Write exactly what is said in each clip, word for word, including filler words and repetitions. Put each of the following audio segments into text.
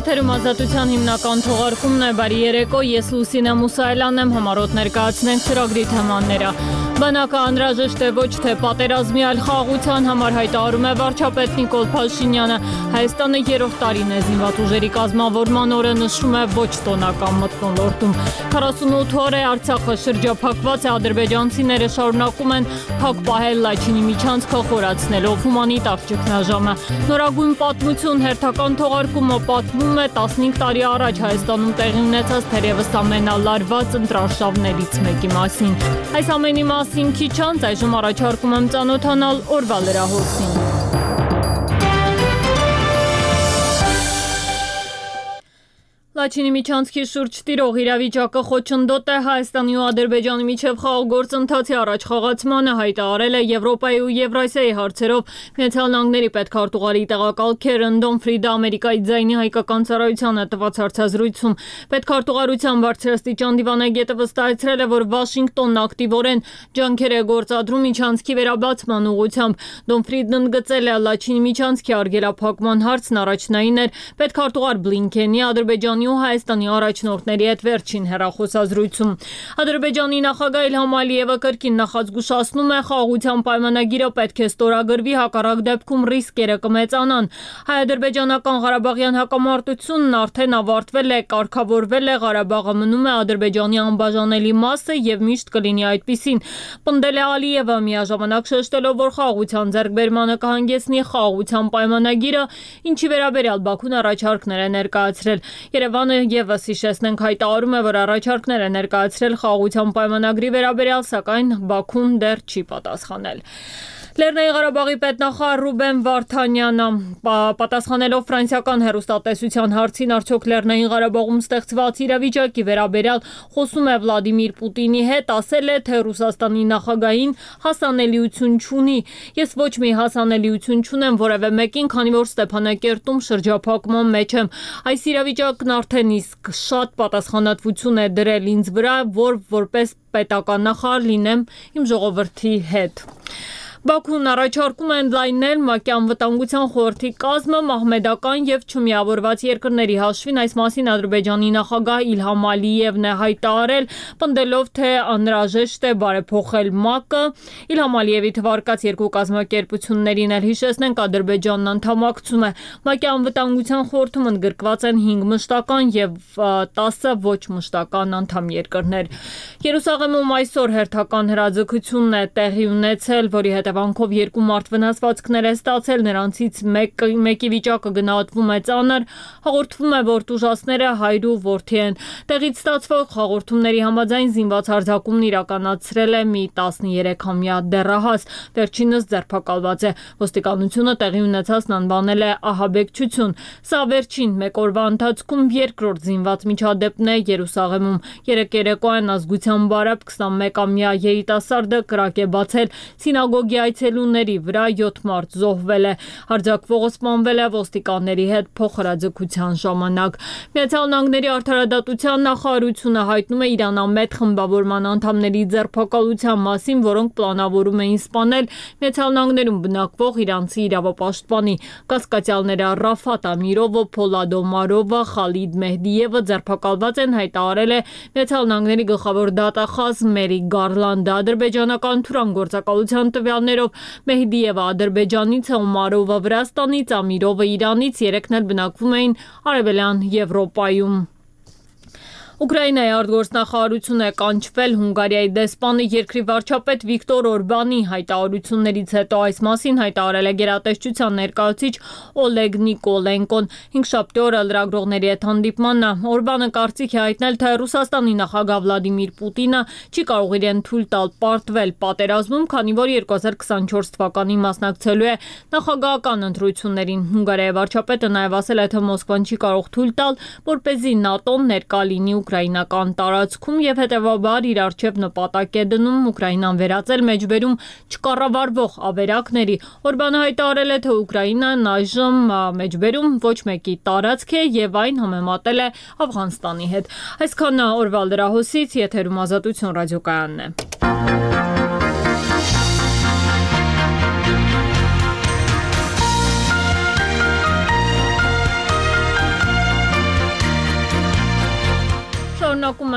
Եթերում ազատության հիմնական թողարկումն է, բարի երեկո, ես Լուսինե Մուսայելյանն եմ, համառոտ ներկայացնենք ծրագրի թեմաները։ Բանակը անհրաժեշտ է ոչ թե պատերազմի, այլ խաղաղության համար, հայտարարում է վարչապետ Նիկոլ Փաշինյանը։ Հայաստանը երրորդ տարին է զինված ուժերի կազմավորման օրը նշում է ոչ տոնական մթնոլորտում։ քառասունութ օր է Արցախը շրջափակված է, ադրբեջանցիները շարունակում են փակ պահել Լաչինի միջանցքը, խորացնելով հումանիտար ճգնաժամը։ Նորագույն պատմություն հերթական թողարկումը պատմում է տասնհինգ տարի առաջ Հայաստանում տեղի ունեցած թերևս ամենալարված ընտրարշավներից մեկի մասին։ Այս ամենի մասին քիչ անց այժմ առաջարկում եմ ծանոթանալ օրվա լրահոսին։ Լաչինի միջանցքի շուրջ տիրող իրավիճակը խոչընդոտ է Հայաստանի ու Ադրբեջանի միջև խաղաղ գործընթացի առաջխաղացմանը, հայտարարել է Եվրոպայի ու Եվրասիայի հարցերով Միացյալ Նահանգների պետքարտուղարի տեղակալ Քերեն Դոնֆրիդը Ամերիկայի ձայնի հայկական ծառայությանը տված հարցազրույցում։ Պետքարտուղարության բարձրաստիճան դիվանագետը վստահեցրել է, որ Վաշինգտոնն ակտիվորեն ջանքեր է գործադրում միջանցքի վերաբացման ուղղությամբ։ Դոնֆրիդն ընդգծել է Լաչինի միջանցքի արգելափակման հարցն առաջնային էր պետքարտուղար Բլինքենի, Ադրբեջանի ու Հայաստանի առաջնորդների հետ վերջին հեռախոսազրույցում։ Ադրբեջանի նախագահ Իլհամ Ալիևը կրկին նախազգուշացնում է, խաղաղության պայմանագիրը պետք է ստորագրվի, հակառակ դեպքում ռիսկերը կմեծանան։ Հայ-ադրբեջանական Ղարաբաղյան հակամարտությունն արդեն ավարտվել է, կարգավորվել է, Ղարաբաղը մնում է Ադրբեջանի անբաժանելի մասը եւ միշտ կլինի այդպիսին։ Պնդել է Ալիևը, միաժամանակ շեշտելով, որ խաղաղության ձեռքբերմանը կհանգեցնի խաղաղության պայմանագիրը, ինչի վերաբերյալ Բաքուն առաջարկներ է ներկայացրել։ Երևանը ևս հիշեցնենք հայտարարում է, որ առաջարկներ է ներկայացրել խաղաղության պայմանագրի վերաբերյալ, սակայն Բաքուն դեռ չի պատասխանել։ Լեռնային Ղարաբաղի պետնախարար Ռուբեն Վարդանյանը պատասխանելով ֆրանսիական հեռուստատեսության հարցին, արդյոք Լեռնային Ղարաբաղում ստեղծված իրավիճակի վերաբերյալ խոսում է Վլադիմիր Պուտինի հետ, ասել է, թե Ռուսաստանի նախագահին հասանելիություն չունի։ Ես ոչ մի հասանելիություն չունեմ որևէ մեկին, քանի որ Ստեփանակերտում շրջափակման մեջ եմ։ Այս իրավիճակն արդեն իսկ շատ պատասխանատվություն է դրել ինձ վրա, որ որպես պետական նախարար լինեմ իմ ժողովրդի հետ։ Բաքուն առաջարկում է ընդլայնել ՄԱԿ-ի անվտանգության խորհրդի կազմը մահմեդական եւ չմիավորված երկրների հաշվին, այս մասին Ադրբեջանի նախագահ Իլհամ Ալիևն է հայտարարել, պնդելով, թե անհրաժեշտ է բարեփոխել ՄԱԿ-ը։ Իլհամ Ալիևի թվարկած երկու կազմակերպություններին էլ հիշեցնենք, Ադրբեջանն անդամակցում է։ ՄԱԿ-ի անվտանգության խորհրդում ընդգրկված են հինգ մշտական եւ տասը ոչ մշտական անդամ երկրներ։ Երուսաղեմում այսօր հերթական հրաձգությունն է տեղի ունեցել, որի հետ Վանքով երկու մարդ վնասվածքներ է ստացել, նրանցից մեկ, մեկի վիճակը գնահատվում է ծանր, հաղորդվում է, որ տուժածները հայր ու որդի են։ Տեղից ստացվող հաղորդումների համաձայն զինված հարձակումն իրականացրել է մի տասներեքամյա դեռահաս, վերջինս ձերբակալված է։ Ոստիկանությունը տեղի ունեցածն անվանել է ահաբեկչություն։ Սա վերջին մեկ օրվա ընթացքում երկրորդ զինված միջադեպն է Երուսաղեմում։ Երեկ երեկոյան ազգության բարապ քսանմեկամյա երիտասարդը կրակ է բացել սինագոգի այցելուների վրա, յոթ մարդ զոհվել է, հարձակվողը սպանվել է ոստիկանների հետ փոխհրաձգության ժամանակ։ Միացյալ Նահանգների արդարադատության նախարարությունը հայտնում է իրանամետ խմբավորման անդամների ձերբակալության մասին, որոնք պլանավորում էին սպանել Միացյալ Նահանգներում բնակվող իրանցի իրավապաշտպանի։ Կասկածյալները Ռաֆատ Ամիրովը, Փոլադ Օմարովը, Խալիդ Մեհդիևը ձերբակալված են, հայտարարել է Միացյալ Նահանգների գլխավոր դատախազ Մերի Գարլանդը։ Ադրբեջանական թուրան գործակալության տվյալներով Մեհդիևը Ադրբեջանից է, Օմարովը Վրաստանից, Ամիրովը Իրանից, երեքն էլ բնակվում էին Արևելյան Եվրոպայում։ Ուկրաինայի արտգործնախարարությունը կանչվել Հունգարիայի դեսպանը երկրի վարչապետ Վիկտոր Օրբանի հայտարարություններից հետո, այս մասին հայտարարել է գերատեսչության ներկայացուցիչ Օլեգ Նիկոլենկոն։ Հինգշաբթի օրը լրագրողների հետ հանդիպմանը Օրբանը կարծիք է հայտնել, թե Ռուսաստանի նախագահ Վլադիմիր Պուտինը չի կարող իրեն թույլ տալ պարտվել պատերազմում, քանի որ երկու հազար քսանչորս թվականին մասնակցելու է նախագահական ընտրություններին։ Հունգարիայի վարչապետը նաև ասել է, թե Մոսկվան չի կարող թույլ տալ, որպեսզի ՆԱՏՕ-ն ներկա լինի ուկրաինական տարածքում եւ հետեւաբար իր արչեւ նպատակ է դնում Ուկրաինան վերածել մեջբերում չկառավարվող ավերակների։ Օրբանը հայտարարել է, թե Ուկրաինան այժմ մեջբերում ոչ մեկի տարածք է եւ այն համեմատել է Աֆղանստանի հետ։ Այսքան օրվա լրահոսից, եթերում Ազատություն ռադիոկայանն է։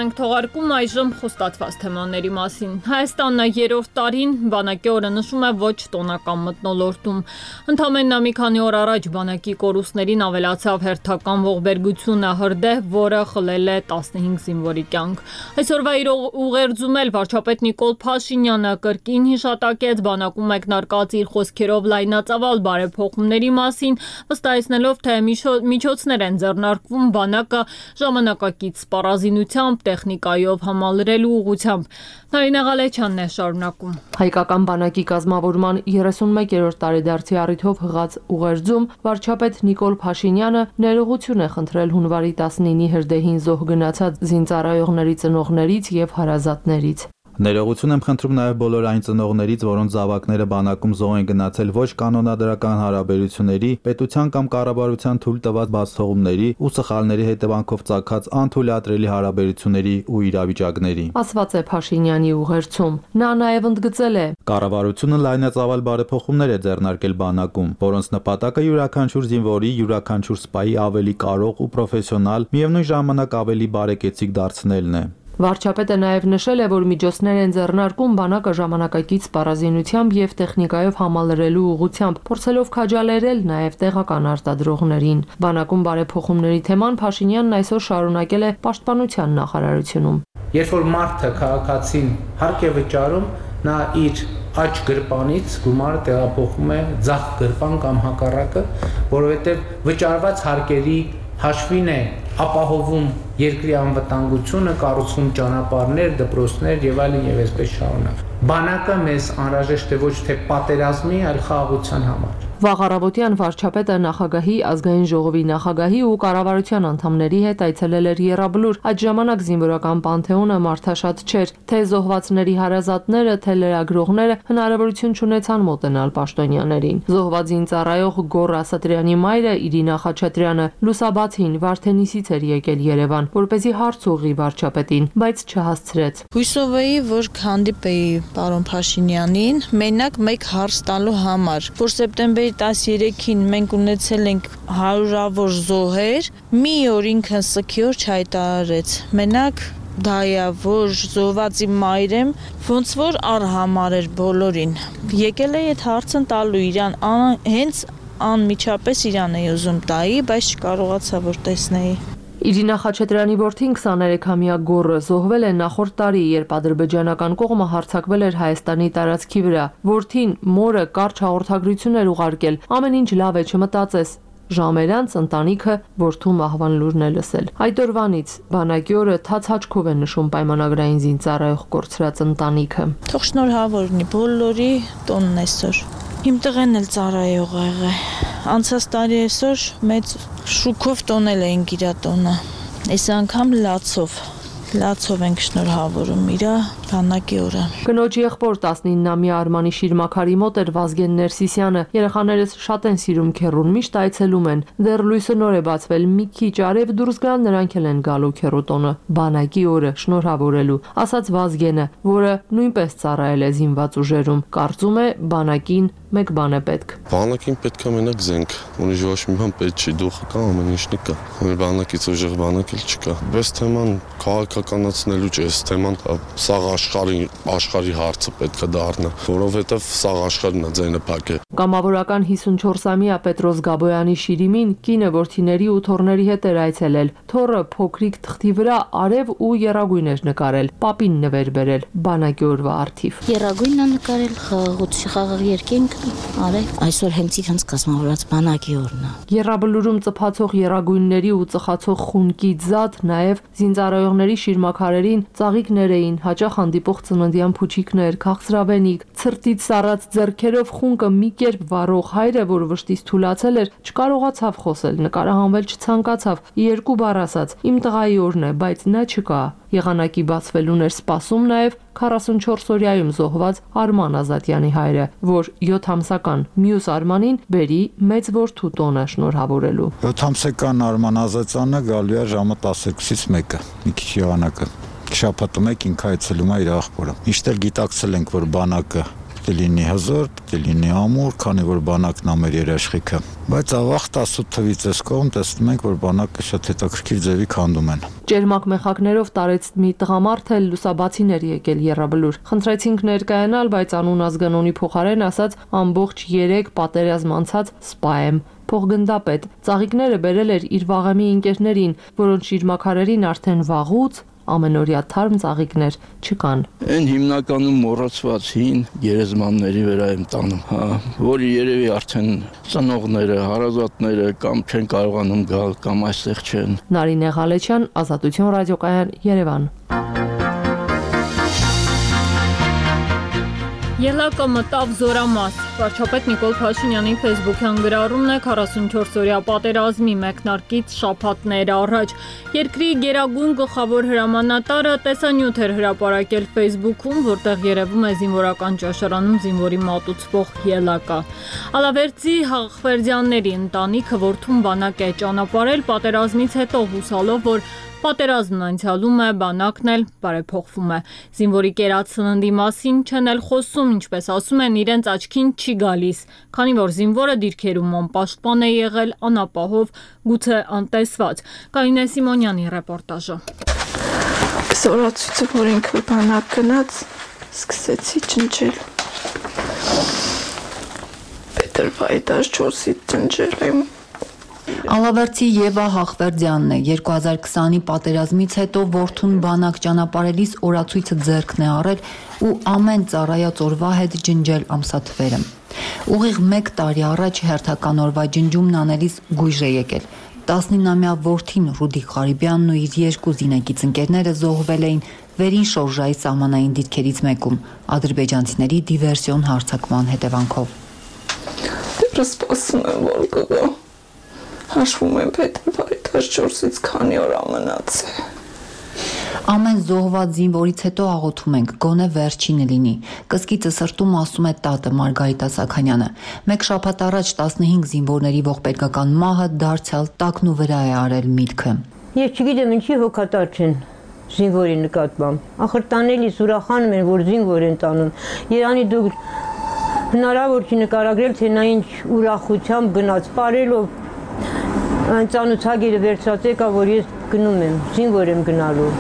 ենք թողարկում այժմ խոստացված թեմաների մասին։ Հայաստանն երրորդ տարին բանակի օրը նշում է ոչ տոնական մթնոլորտում։ Ընդամենը մի քանի օր առաջ բանակի կորուստներին ավելացավ հերթական ողբերգությունը հրդեհ, որը խլել է տասնհինգ զինվորի կյանք։ Այսօրվա իր ուղերձում էլ վարչապետ Նիկոլ Փաշինյանը կրկին հիշատակեց բանակում մեկնարկած իր խոսքերով լայնածավալ բարեփոխումների մասին, վստահեցնելով, թե միջոցներ են ձեռնարկվում բանակը ժամանակակից սպառազինությամբ, տեխնիկայով համալրելու ուղղությամբ։ Նարինե Ղալեչյանն է շարունակում։ Հայկական բանակի կազմավորման երեսունմեկերորդ տարեդարձի առիթով հղած ուղերձում վարչապետ Նիկոլ Փաշինյանը ներողություն է խնդրել հունվարի տասնինի հրդեհին զոհ գնացած զինծառայողների ծնողներից եւ հարազատներից։ Ներողություն եմ խնդրում նաև բոլոր այն ծնողներից, որոնց զավակները բանակում զոհ են գնացել ոչ կանոնադրական հարաբերությունների, պետության կամ կառավարության թույլ տված բացթողումների ու սխալների հետևանքով ծագած անթույլատրելի հարաբերությունների ու իրավիճակների։ Ասված է Փաշինյանի ուղերձում։ Նա նաև ընդգծել է. Կառավարությունը լայնածավալ բարեփոխումներ է ձեռնարկել բանակում, որոնց նպատակը յուրաքանչյուր զինվորի, յուրաքանչյուր սպայի ավելի կարող ու պրոֆեսիոնալ, միևնույն ժամանակ ավելի բարեկեցիկ դարձնելն է։ Վարչապետը նաև նշել է, որ միջոցներ են ձեռնարկում բանակը ժամանակակից սպառազինությամբ եւ տեխնիկայով համալրելու ուղղությամբ, փորձելով քաջալերել նաև տեղական արտադրողներին։ Բանակում բարեփոխումների թեման Փաշինյանն այսօր շարունակել է Պաշտպանության նախարարությունում։ Երբ որ մարդը քաղաքացին հարկ է վճարում, նա իր աջ գրպանից գումարը տեղափոխում է ձախ գրպան կամ հակառակը, որովհետև վճարված հարկերի հաշվին է ապահովում երկրի անվտանգությունը, կառուցվում ճանապարհներ, դպրոցներ եւ այլն եւ այսպես շարունակ։ Բանակը մեզ անհրաժեշտ է ոչ թե պատերազմի, այլ խաղաղության համար։ Վաղ առավոտյան վարչապետը նախագահի, ազգային ժողովի նախագահի ու կառավարության անդամների հետ այցելել էր Եռաբլուր։ Այդ ժամանակ զինվորական պանթեոնը մարդաշատ չէր, թե զոհվածների հարազատները, թե լրագրողները հնարավորություն չունեցան մոտենալ պաշտոնյաներին։ Զոհված զինծառայող Գոռ Ասատրյանի մայրը Իրինա Խաչատրյանը լուսաբացին Վարդենիսից էր եկել Երևան, որպեսզի հարց ուղղի վարչապետին, բայց չհասցրեց։ Հույսով էի, որ հանդիպեի պարոն Փաշինյանին, մենակ մեկ հարց տալու համար, որ սեպտեմբերի տասներեքին մենք ունեցել ենք հարյուրավոր զոհեր, մի օր ինքն սկի օր չհայտարարեց։ Մենակ դա է, որ զոհվածի մայրեմ ոնց որ արհամար էր բոլորին։ Եկել էի այդ հարցը տալու իրան, հենց անմիջապես իրան էի ուզում տայի, բայց չկարողացա որ տեսնեի։ Իրինա Խաչատրյանի որդին քսաներեքամյա Գոռը զոհվել է նախորդ տարի, երբ ադրբեջանական կողմը հարձակվել էր Հայաստանի տարածքի վրա։ Որդին մորը կարճ հաղորդագրություն էր ուղարկել, ամեն ինչ լավ է, չմտածես։ Ժամեր անց ընտանիքը որդու մահվան լուրն է լսել։ Այդ օրվանից բանակի օրը թաց հաճքով է նշում պայմանագրային զինծառայող կորցրած ընտանիքը։ Թող շնորհավոր լինի բոլորի տոնն այսօր։ Իմ տղեն էլ ծառայող ա եղել։ Անցած տարի այսօր մեծ շուկով տոնել էինք իր տոնը։ Այս անգամ լացով։ Լացով ենք շնորհավորում իր բանակի օրը։ Կնոջ եղբոր տասնինամյա Արմանի Շիրմաքարի մոտ էր Վազգեն Ներսիսյանը։ Երեխաներս շատ են սիրում քեռուն, միշտ այցելում են։ Դեռ լույսը նոր է բացվել, մի քիչ արև դուրս գան, նրանք էլ են գալու քեռուտոնը բանակի օրը շնորհավորելու, ասաց Վազգենը, որը նույնպես ծառայել է զինված ուժերում։ Կարծում է բանակին մեկ բան է պետք։ Բանակին պետք է մենակ զենք, ունի ոչ մի բան պետք չի, դուխը կա, ամեն ինչն կա։ Բանակից ուժեղ բանակ էլ չկա։ Բայց թեման քաղաքականացնելու չէ, թեման սաղ աշխարհի աշխարհի հարցը պետք է դառնա, որովհետև սաղ աշխարհն է ձայնը փակ է։ Կամավորական հիսունչորսամյա Պետրոս Գաբոյանի Շիրիմին կինը որդիների ու թոռների հետ էր այցելել։ Թոռը փոքրիկ թղթի վրա արև ու եռագույն էր նկարել, պապին նվեր բերել բանակի օրվա առթիվ։ Եռագույնն է նկարել, խաղաղություն, խաղաղ երկինք, արև այսօր հենց իրանց կազմավորած բանակի օրն է։ Եռաբլուրում ծփացող եռագույնների ու ծխացող խունկի ձատ, նաև զինծառայողների շիրմաքարերին ծաղիկներ էին, հաճախ հանդիպող ծննդյան փուչիկներ, քաղցրավենիք, ցրտից սառած ձեռքերով խունկը մի կերպ վառող հայրը, որ վշտից թուլացել էր, չկարողացավ խոսել, նկարահանվել չցանկացավ, երկու բառ ասաց. «Իմ տղայի օրն է, բայց նա չկա»։ Եղանակի բացվելուն էր սպասում նաև քառասունչորսօրյայում զոհված Արման Ազատյանի հայրը, որ յոթ ամսական մյուս Արմանին բերի մեծ որդու տոնը շնորհավորելու։ յոթ ամսական Արման Ազատյանը գալու է ժամը տասներկուսից մեկը, մի քիչ եղանակը։ Շաբաթը մեկ ինքը այցելում է իր աղբորը։ Միշտ էլ գիտակցել ենք, որ բանակը պետք է լինի հզոր, պետք է լինի ամուր, քանի որ բանակն ամեր երաշխիքը։ Բայց ավաղ տասութ թվից այս կողմ տեսնում ենք, որ բանակը շատ հետաքրքիր ձևի քանդում են։ Ճերմակ մեխակներով տարեց մի տղամարդ էլ լուսաբացիներ եկել Եռաբլուր։ Խնդրեցինք ներկայանալ, բայց անուն ազգանունի փոխարեն ասաց ամբողջ երեք պատերազմ անցած սպա եմ։ Փոխգնդապետ ծաղիկները բերել էր իր վաղեմի ընկերներին, որոնց շիրմաքարերին արդեն վաղուց ամենօրյա թարմ ծաղիկներ չկան։ Այն հիմնականում մոռացված հին գերեզմանների վրա եմ տանում, հա, որի երևի արդեն ծնողները, հարազատները կամ չեն կարողանում գալ, կամ այստեղ չեն։ Նարինե Ղալեչյան, Ազատություն ռադիոկայան, Երևան։ Ելակը մտավ զորամաս։ Վարչապետ Նիկոլ Փաշինյանի ֆեյսբուքյան գրառումն է քառասունչորս-օրյա պատերազմի մեկնարկից շաբաթներ առաջ։ Երկրի գերագույն գլխավոր հրամանատարը տեսանյութ էր հրապարակել ֆեյսբուքում, որտեղ երևում է զինվորական ճաշարանում զինվորի մատուցվող ելակը։ Ալավերդի Հաղվերդյանների ընտանիքը որդուն բանակ է ճանապարհել պատերազմից հետո հուսալով, որ պատերազմն անցյալում է, բանակն էլ բարեփոխվում է։ Զինվորի կերած սննդի մասին չեն էլ խոսում, ինչպես ասում են, իրենց աչքին չի գալիս, քանի որ զինվորը դիրքերում անպաշտպան է եղել, անապահով, գուցե անտեսված։ Կարինե Սիմոնյանի ռեպորտաժը։ Զորացույցը, որ ինքը բանակ գնաց, սկսեցի ջնջել։ Պետրվայի տասնչորսից ջնջել եմ։ Ալավերդի Եվա Հաղվերդյանն է, երկու հազար քսանի պատերազմից հետո որդուն բանակ ճանապարհելիս օրացույցը ձեռքն է առել ու ամեն ծառայած օրվա հետ ջնջել ամսաթվերը։ Ուղիղ մեկ տարի առաջ հերթական օրվա ջնջումն անելիս գույժ է եկել։ տասնինամյա որդին Ռուդիկ Ղարիբյանն ու իր երկու զինակից ընկերները զոհվել էին Վերին Շորժայի սահմանային դիրքերից մեկում ադրբեջանցիների դիվերսիոն հարձակման հետևանքով։ Դեռ սպասում եմ, որ գա։ Հաշվում եմ փետրվարի տասնչորսից քանի օր ամնաց է։ Ամեն զոհված զինվորից հետո աղոթում ենք, գոնե վերջինը լինի։ Կսկիծը սրտում ասում է տատը Մարգարիտա Սաքանյանը։ Մեկ շաբաթ առաջ տասնհինգ զինվորների ողբերգական մահը դարձյալ տակնու վրա է արել միտքը։ Ես չգիտեմ ինչի հոգատար չեն զինվորի նկատմամբ։ Ախր տանելիս ուրախանում են, որ զինվոր են տանում։ Երանի դուք հնարավոր չի նկարագրել, թե նա ինչ ուրախությամբ գնաց բարելով Անցանուցագիրը վերցրած եկա, որ ես գնում եմ, զինվոր եմ գնալու։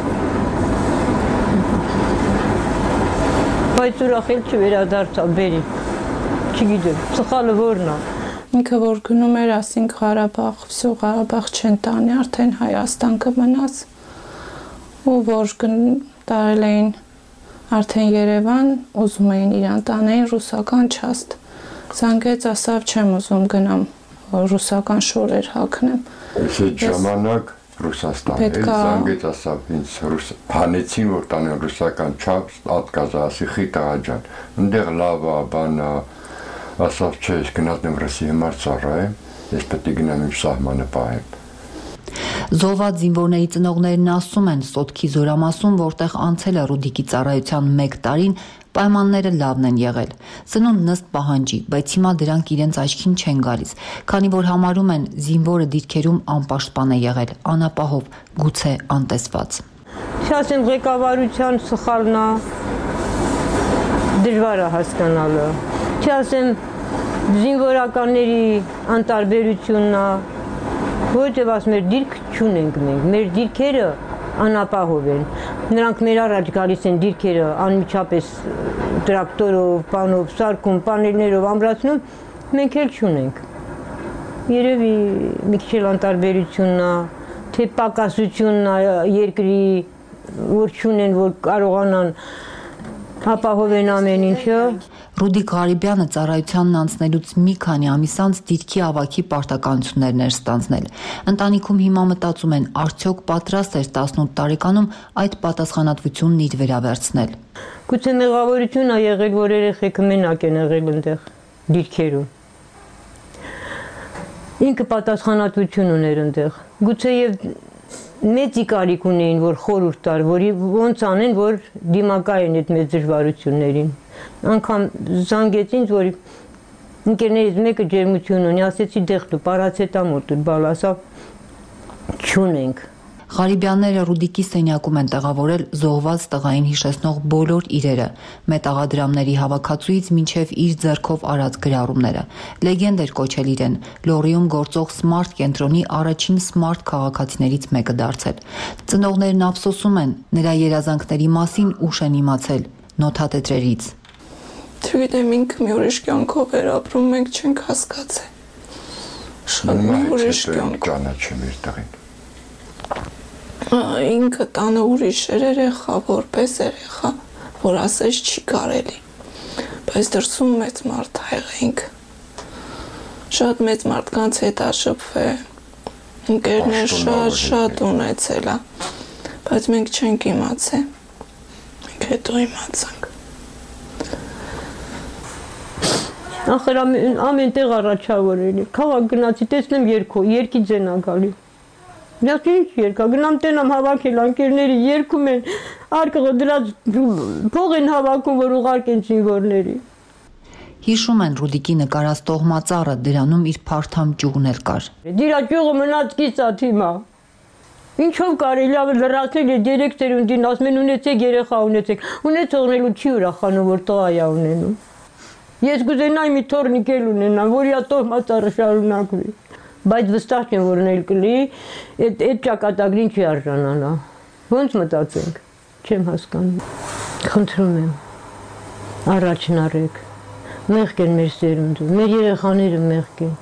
Բայց ուրախել չվերադարձավ, բերի, չգիտեմ, սխալը որն է։ Ինքը որ գնում էր, ասինք Ղարաբաղ, վсё Ղարաբաղ չեն տանի, արդեն Հայաստան կմնաց, ու որ տարել էին արդեն Երևան, ուզում էին իրան տանեին ռուսական չաստ։ Զանգեց, ասավ չեմ ուզում գնամ։ Ռուսական շորեր հագնեմ։ Այս ժամանակ Ռուսաստան էլ զանգեց ասավ ինձ հանեցին, որ տանեն ռուսական չափ, ատկազա, ասի խիտա ջան, ընդեղ լավ է, բան է, ասավ չէ, ես գնացնեմ ռուսի համար ծառայեմ, ես պետք է գնամ իմ սահմանը պահեմ։ Զոհված զինվորների ծնողներն ասում են Սոտքի զորամասում, որտեղ անցել է Ռուդիկի ծառայության մեկ տարին, պայմանները լավն են եղել։ Սնունդն ըստ պահանջի, բայց հիմա դրանք իրենց աչքին չեն գալիս, քանի որ համարում են զինվորը դիրքերում անպաշտպան է եղել, անապահով, գուցե անտեսված։ Չասեմ ղեկավարության սխալն է, դժվար է հասկանալը։ Չասեմ զինվորականների անտարբերությունն է, որովհետև ասում եմ դիրք չունենք մենք, մեր դիրքերը անապահով են։ Նրանք մեր առաջ գալիս են դիրքերը անմիջապես տրակտորով, բանով, սարքում, պանելներով ամրացնում, մենք էլ չունենք։ Երևի մի քիչ անտարբերությունն է, թե պակասությունն է երկրի, որ չունեն, որ կարողանան ապահովեն ամեն ինչը։ Ռուդիկ Ղարիբյանը ծառայությանն անցնելուց մի քանի ամիս անց դիրքի ավագի պարտականություններն էր ստանձնել։ Ընտանիքում հիմա մտածում են, արդյոք պատրաստ էր տասնութ տարեկանում այդ պատասխանատվությունն իր վրա վերցնել։ Գուցե մեղավորություն է եղել, որ երեխեքը մենակ են եղել այնտեղ դիրքերում։ Ինքը պատասխանատվություն ուներ այնտեղ։ Գուցե եւ մեծի կարիք ունեին, որ խորհուրդ տար, որ ոնց անեն, որ դիմակայեն այդ մեծ դժվարություններին։ Անգամ զանգեց ինձ, որ ընկերներից մեկը ջերմություն ունի, ասեցի դեղտու, պարացետամոլ տուր, բալ ասավ չունենք։ Ղարիբյանները Ռուդիկի սենյակում են տեղավորել զոհված տղային հիշեցնող բոլոր իրերը, մետաղադրամների հավաքածուից մինչև իր ձեռքով արած գրառումները։ Լեգենդ էր կոչել իրեն, Լոռիում գործող սմարթ կենտրոնի առաջին սմարթ քաղաքացիներից մեկը դարձել։ Ծնողներն ափսոսում են, նրա երազանքների մասին ուշ են իմացել նոթատետրերից։ Չգիտեմ, ինքը մի ուրիշ կյանքով էր ապրում, մենք չենք հասկացել։ Շատ մի ուրիշ կյանք ճանաչեմ իր տղին։ Ինքը տանը ուրիշ էր երեխա, որպես երեխա, որ ասես չի կարելի, բայց դրսում մեծ մարդ եղենք, շատ մեծ մարդկանց հետ աշփվել, ընկերներ շատ շատ ունեցել, բայց մենք չենք իմացել, մենք հետո իմացանք։ Ախր ամեն տեղ առաջավոր էլի, քաղաք գնացի, տեսնեմ երկու, երկի ձեն ա գալի։ Ես ինչ երկա, գնամ տենամ հավաքել անկերների, երկում են, արկղը դրած փող են հավաքում, որ ուղարկեն զինվորների։ Հիշում են Ռուդիկի նկարած տոհմածառը, դրանում իր փարթամ ճյուղն էլ կար։ Դիրա ճյուղը մնաց կիսա թիմա։ Ինչով կարելի է լրացնել այդ երեք ծերունդին, ասում են ունեցեք երեխա ունեցեք, ունեցողնելու չի ուրախանում, որ տղա է ունենում։ Ես կուզենայի մի թորնիկ էլ ունենամ, որ իա տոհմածառը շարունակվի։ Բայց վստահ չեմ, որ նել կլի, այդ ճակատագրին չի արժանանա։ Ոնց մտածենք, չեմ հասկանում։ Խնդրում եմ, առաջն արեք, մեղք են մեր սերունդը, մեր երեխաները մեղք են։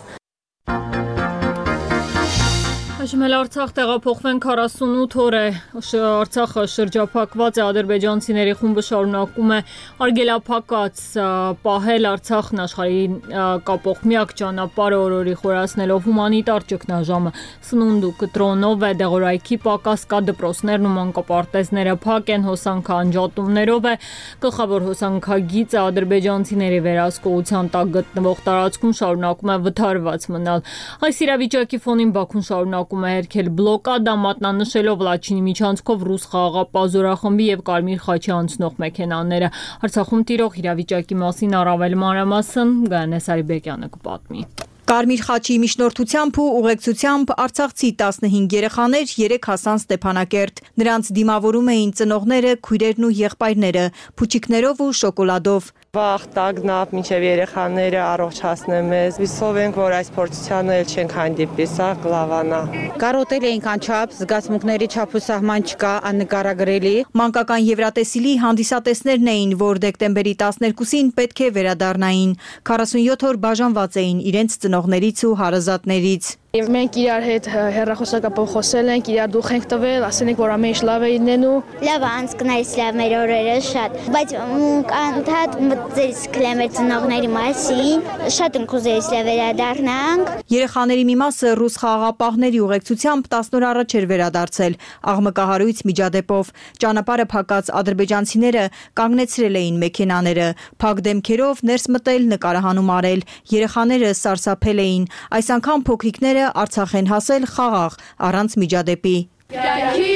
Այժմ էլ Արցախ տեղափոխվենք քառասունութ օր է Արցախը շրջափակված է, ադրբեջանցիների խումբը շարունակում է արգելափակած պահել Արցախն աշխարհի կապող միակ ճանապարհը օրորի խորացնելով հումանիտար ճգնաժամը սնունդ ու կտրոնով է, դեղորայքի պակաս կա, դպրոցներն ու մանկապարտեզները փակ են, հոսանքը անջատումներով է, գլխավոր հոսանքագիծը ադրբեջանցիների վերահսկողության տակ գտնվող տարածքում շարունակում է վթարված մնալ։ Այս իրավիճակի ֆոնին Բաքուն շարունակում է հերքել բլոկադա, մատնանշելով Լաչինի միջանցքով ռուս խաղաղապահ զորախմբի եւ Կարմիր խաչի անցնող մեքենաները։ Արցախում տիրող իրավիճակի մասին առավել մանրամասն Գայանե Սարիբեկյանը կպատմի։ Կարմիր խաչի միջնորդությամբ ու ուղեկցությամբ արցախցի տասնհինգ երեխաներ երեկ հասան Ստեփանակերտ։ Նրանց դիմավորում էին ծնողները, քույրերն ու եղբայրները, փուչիկներով ու շոկոլադով։ Վաղ տագնապ մինչև երեխաները առողջացնեմ մեզ։ Հուսով ենք, որ այս փորձությանը էլ չենք հանդիպի, սա կլավանա։ Կարոտել էինք անչափ, զգացմունքների չափ ու սահման չկա, աննկարագրելի։ Մանկական Եվրատեսիլի հանդիսատեսներն էին, որ դեկտեմբերի տասներկուսին պետք է վերադառնային։ քառասունյոթ օր բաժանված էին իրենց ծնողներից ու հարազատներից։ Եվ մենք իրար հետ հեռախոսակապով խոսել ենք, իրար դուխ ենք տվել, ասել ենք, որ ամեն ինչ լավ է լինելու։ Լավ է անցկնայից լավ մեր օրերը շատ, բայց անդադ մտածես կլեմեր ծնողների մասին, շատ ենք ուզելիս լավ վերադառնանք։ Երեխաների մի մասը ռուս խաղաղապահների ուղեկցությամբ տասն օր առաջ էր վերադարձել աղմկահարույց միջադեպով։ Ճանապարհը փակած ադրբեջանցիները կանգնեցրել էին մեքենաները, փակ դեմքերով ներս մտել, նկարահանում արել։ Երեխաները սարսափել էին։ Այս անգամ փոքրիկները Արցախ են հասել խաղաղ, առանց միջադեպի։ Կյանքի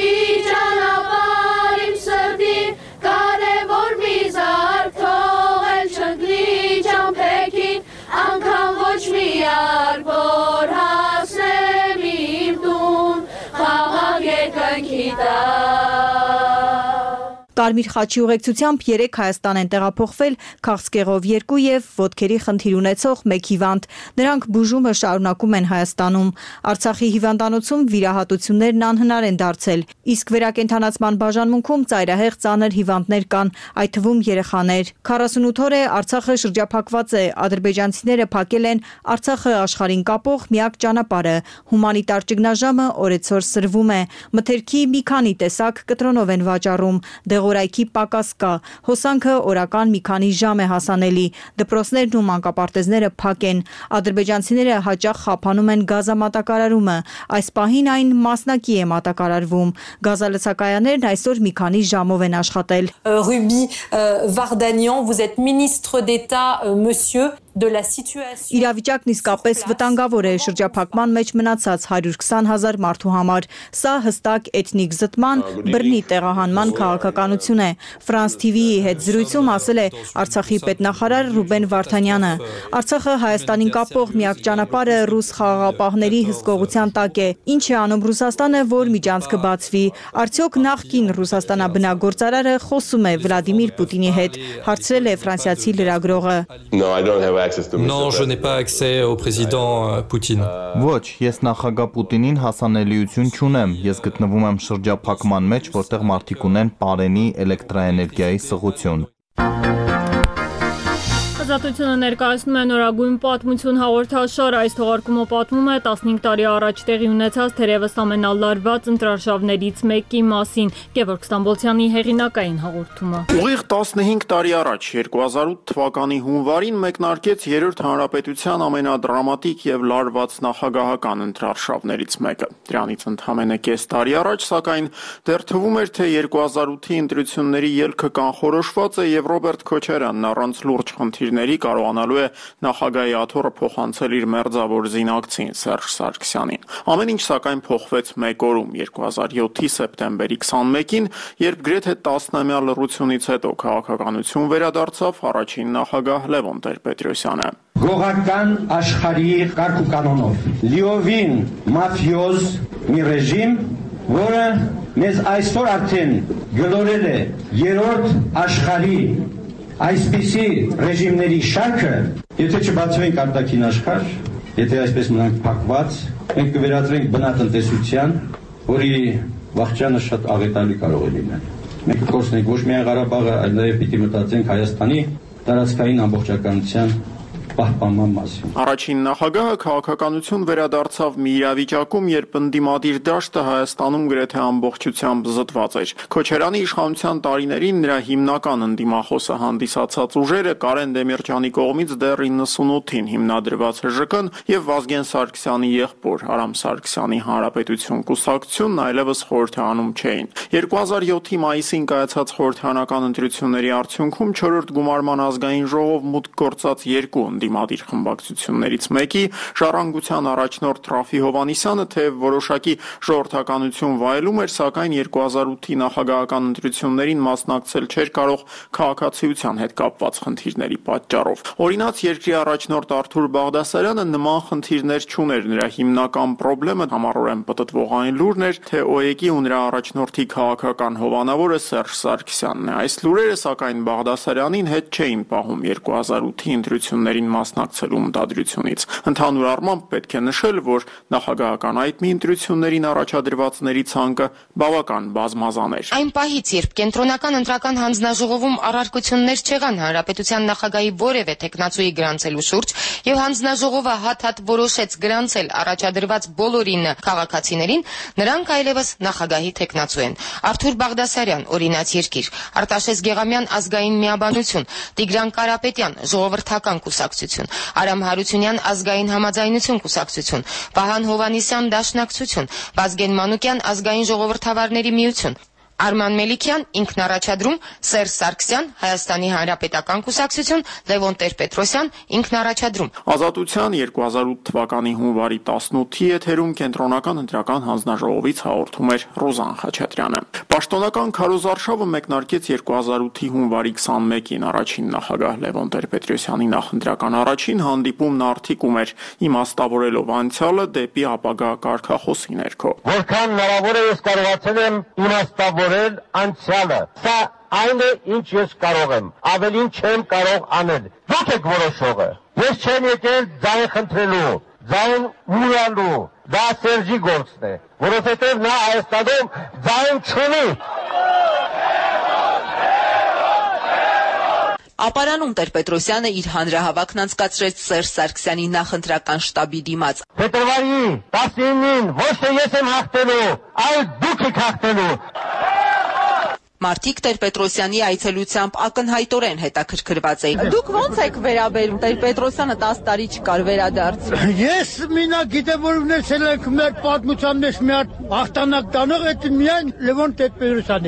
ճանապարհ իմ սրտին, կարևոր մի զարկ թողել չընկնի ճամփեքին, անգամ ոչ մի արկ, որ հասնեմ իմ տուն, խաղաղ երկնքի տակ։ Կարմիր խաչի ուղեկցությամբ երեք Հայաստան են տեղափոխվել քաղցկեղով երկու եւ ոտքերի խնդիր ունեցող մեկ հիվանդ։ Նրանք բուժումը շարունակում են Հայաստանում։ Արցախի հիվանդանոցում վիրահատություններն անհնար են դարձել, իսկ վերակենդանացման բաժանմունքում ծայրահեղ ծանր հիվանդներ կան, այդ թվում երեխաներ։ քառասունութ օր է Արցախը շրջափակված է, ադրբեջանցիները փակել են Արցախը աշխարհին կապող միակ ճանապարհը։ Հումանիտար ճգնաժամը օրեցօր սրվում է։ Մթերքի մի քանի տեսակ կտրոնով են վաճառում։ Դեղորայքի պակաս կա, հոսանքը օրական մի քանի ժամ է հասանելի, դպրոցներն ու մանկապարտեզները փակ են, ադրբեջանցիները հաճախ խափանում են գազամատակարարումը, այս պահին այն մասնակի է մատակարարվում, գազալցակայաններն այսօր մի քանի ժամով են աշխատել։ Ruby Vardanyan, vous êtes ministre d'État, monsieur. Իրավիճակն իսկապես վտանգավոր է շրջափակման մեջ մնացած հարյուր քսան հազար մարդու համար։ Սա հստակ էթնիկ զտման, բռնի տեղահանման քաղաքականություն է։ Ֆրանս T V-ի հետ զրույցում ասել է Արցախի պետնախարար Ռուբեն Վարդանյանը։ Արցախը Հայաստանին կապող միակ ճանապարհը ռուս խաղաղապահների հսկողության տակ է։ Ինչ է անում Ռուսաստանը, որ միջանցքը բացվի։ Արդյոք նախկին Ռուսաստանաբնագործարարը խոսում է Վլադիմիր Պուտինի հետ, հարցրել է ֆրանսիացի լրագրողը։ Non, je n'ai pas accès au président Poutine. Ոչ, ես նախագահ Պուտինին հասանելիություն չունեմ։ Ես գտնվում եմ շրջափակման մեջ, որտեղ մարդիկ ունեն պարենի էլեկտրաէներգիայի սղություն։ Ազատությունը ներկայացնում է նորագույն պատմություն հաղորդաշար, այս թողարկումը պատմում է տասնհինգ տարի առաջ տեղի ունեցած թերևս ամենալարված ընտրարշավներից մեկի մասին, Գևորգ Ստամբոլցյանի հեղինակային հաղորդումը։ Ուղիղ տասնհինգ տարի առաջ, երկու հազար ութ թվականի հունվարին մեկնարկեց Երրորդ հանրապետության ամենադրամատիկ եւ լարված նախագահական ընտրարշավներից մեկը։ Դրանից ընդամենը կես տարի առաջ, սակայն դեռ թվում էր, թե երկու հազար ութի ընտրությունների ելքը կանխորոշված է եւ Ռոբերտ Քոչարյանն առանց լուրջ խնդիրների կարողանալու է նախագահի աթոռը փոխանցել իր մերձավոր զինակցին Սերժ Սարգսյանին։ Ամեն ինչ սակայն փոխվեց մեկ օրում երկու հազար յոթի սեպտեմբերի քսանմեկին, երբ գրեթե տասնամյա լռությունից հետո քաղաքականություն վերադարձավ առաջին նախագահ Լևոն Տեր-Պետրոսյանը։ Գողական աշխարհի կարգ ու կանոնով լիովին մաֆիոզ մի ռեժիմ, որը մեզ այսօր արդեն գլորել է երրորդ աշխարհի այսպիսի ռեժիմների շարքը, եթե չբացվենք արտաքին աշխարհ, եթե այսպես մնանք փակված, մենք կվերածվենք բնատնտեսության, որի վախճանը շատ աղետալի կարող է լինել։ Մենք կկորցնենք ոչ միայն Ղարաբաղը, այլ նաև պիտի մտածենք Հայաստանի տարածքային ամբողջականության պահպանման մասին։ Առաջին նախագահը քաղաքականություն վերադարձավ մի իրավիճակում, երբ ընդդիմադիր դաշտը Հայաստանում գրեթե ամբողջությամբ զտված էր։ Քոչարյանի իշխանության տարիներին նրա հիմնական ընդդիմախոսը հանդիսացած ուժերը Կարեն Դեմիրճյանի կողմից դեռ իննսունութին հիմնադրված Հ Ժ Կ-ն եւ Վազգեն Սարգսյանի եղբոր Արամ Սարգսյանի Հանրապետություն կուսակցությունն այլևս խորհրդանում չէին։ երկու հազար յոթի մայիսին կայացած խորհրդանական ընտրությունների արդյունքում չորրորդ գումարման ազգային ժողով մուտք գործած երկու դիմադիր խմբակցություններից մեկի Ժառանգության առաջնորդ Ռաֆի Հովհաննիսյանը թեև որոշակի ժողովրդականություն վայելում էր, սակայն երկու հազար ութի նախագահական ընտրություններին մասնակցել չէր կարող քաղաքացիության հետ կապված խնդիրների պատճառով։ Օրինաց երկրի առաջնորդ Արթուր Բաղդասարյանը նման խնդիրներ չուներ, նրա հիմնական խնդրեմը համառորեն պտտվողային լուրն էր, թե Օ E K-ի ու նրա առաջնորդի քաղաքական հովանավորը Սերժ Սարգսյանն է։ Այս լուրերը սակայն Բաղդասարյանին հետ չէին պահում երկու հազար ութի ընտրություններին մասնակցելու մտադրությունից։ Ընդհանուր առմամբ պետք է նշել, որ նախագահական այդմի ընտրություններին առաջադրվածների ցանկը բավական բազմազան էր։ Այն պահից, երբ կենտրոնական ընտրական հանձնաժողովում առարկություններ չեղան հանրապետության նախագահի որևէ տեխնացուի գրանցելու շուրջ, եւ հանձնաժողովը հատ-հատ որոշեց գրանցել առաջադրված բոլորին քաղաքացիներին, նրանք այլևս նախագահի տեխնացու են։ Արթուր Բաղդասարյան, Օրինաց երկիր, Արտաշես Գեղամյան, Ազգային միաբանություն, Տիգրան Կարապետյան, Ժողովրդական կուսակցություն, Արամ Հարությունյան, Ազգային համաձայնություն կուսակցություն, Վահան Հովհաննիսյան, Դաշնակցություն, Վազգեն Մանուկյան, Ազգային ժողովրդավարների միություն, Արման Մելիքյան, ինքնառաջադրում, Սերժ Սարգսյան, Հայաստանի Հանրապետական կուսակցություն, Լևոն Տեր-Պետրոսյան, ինքնառաջադրում։ Ազատության երկու հազար ութ թվականի հունվարի տասնութի եթերում կենտրոնական ընտրական հանձնաժողովից հաղորդում էր Ռոզան Խաչատրյանը։ Պաշտոնական քարոզարշավը մեկնարկեց երկու հազար ութի հունվարի քսանմեկին առաջին նախագահ Լևոն Տեր-Պետրոսյանի նախընտրական առաջին հանդիպումն արտիքում էր, իմաստավորելով անցյալը դեպի ապագա կարգախոսի ներքո։ Որքան հնարավոր է ես կարողացել եմ իմաստավորել անցյալը։ Սա այն է, ինչ ես կարող եմ, ավելին չեմ կարող անել։ Դուք եք որոշողը։ Ես չեմ եկել ձայն խնդրելու, ձայն մուրալու, դա Սերժի գործն է, որովհետև նա Հայաստանում ձայն չունի։ Ապարանում Տեր-Պետրոսյանը իր հանրահավաքն անցկացրեց Սերժ Սարգսյանի նախընտրական շտաբի դիմաց։ Փետրվարի տասնինին ոչ թե ես եմ հաղթելու, այլ դուք եք հաղթելու։ Մարդիկ Տեր-Պետրոսյանի այցելությամբ ակնհայտորեն հետաքրքրված էին։ Դուք ո՞նց եք վերաբերում, Տեր-Պետրոսյանը տասը տարի չկար վերադարձ։ Ես մինակ գիտեմ, որ ունեցել ենք մեր պատմության մեջ մի հատ հաղթանակ տանող, այդ միայն Լևոն Տեր-Պետրոսյանն է։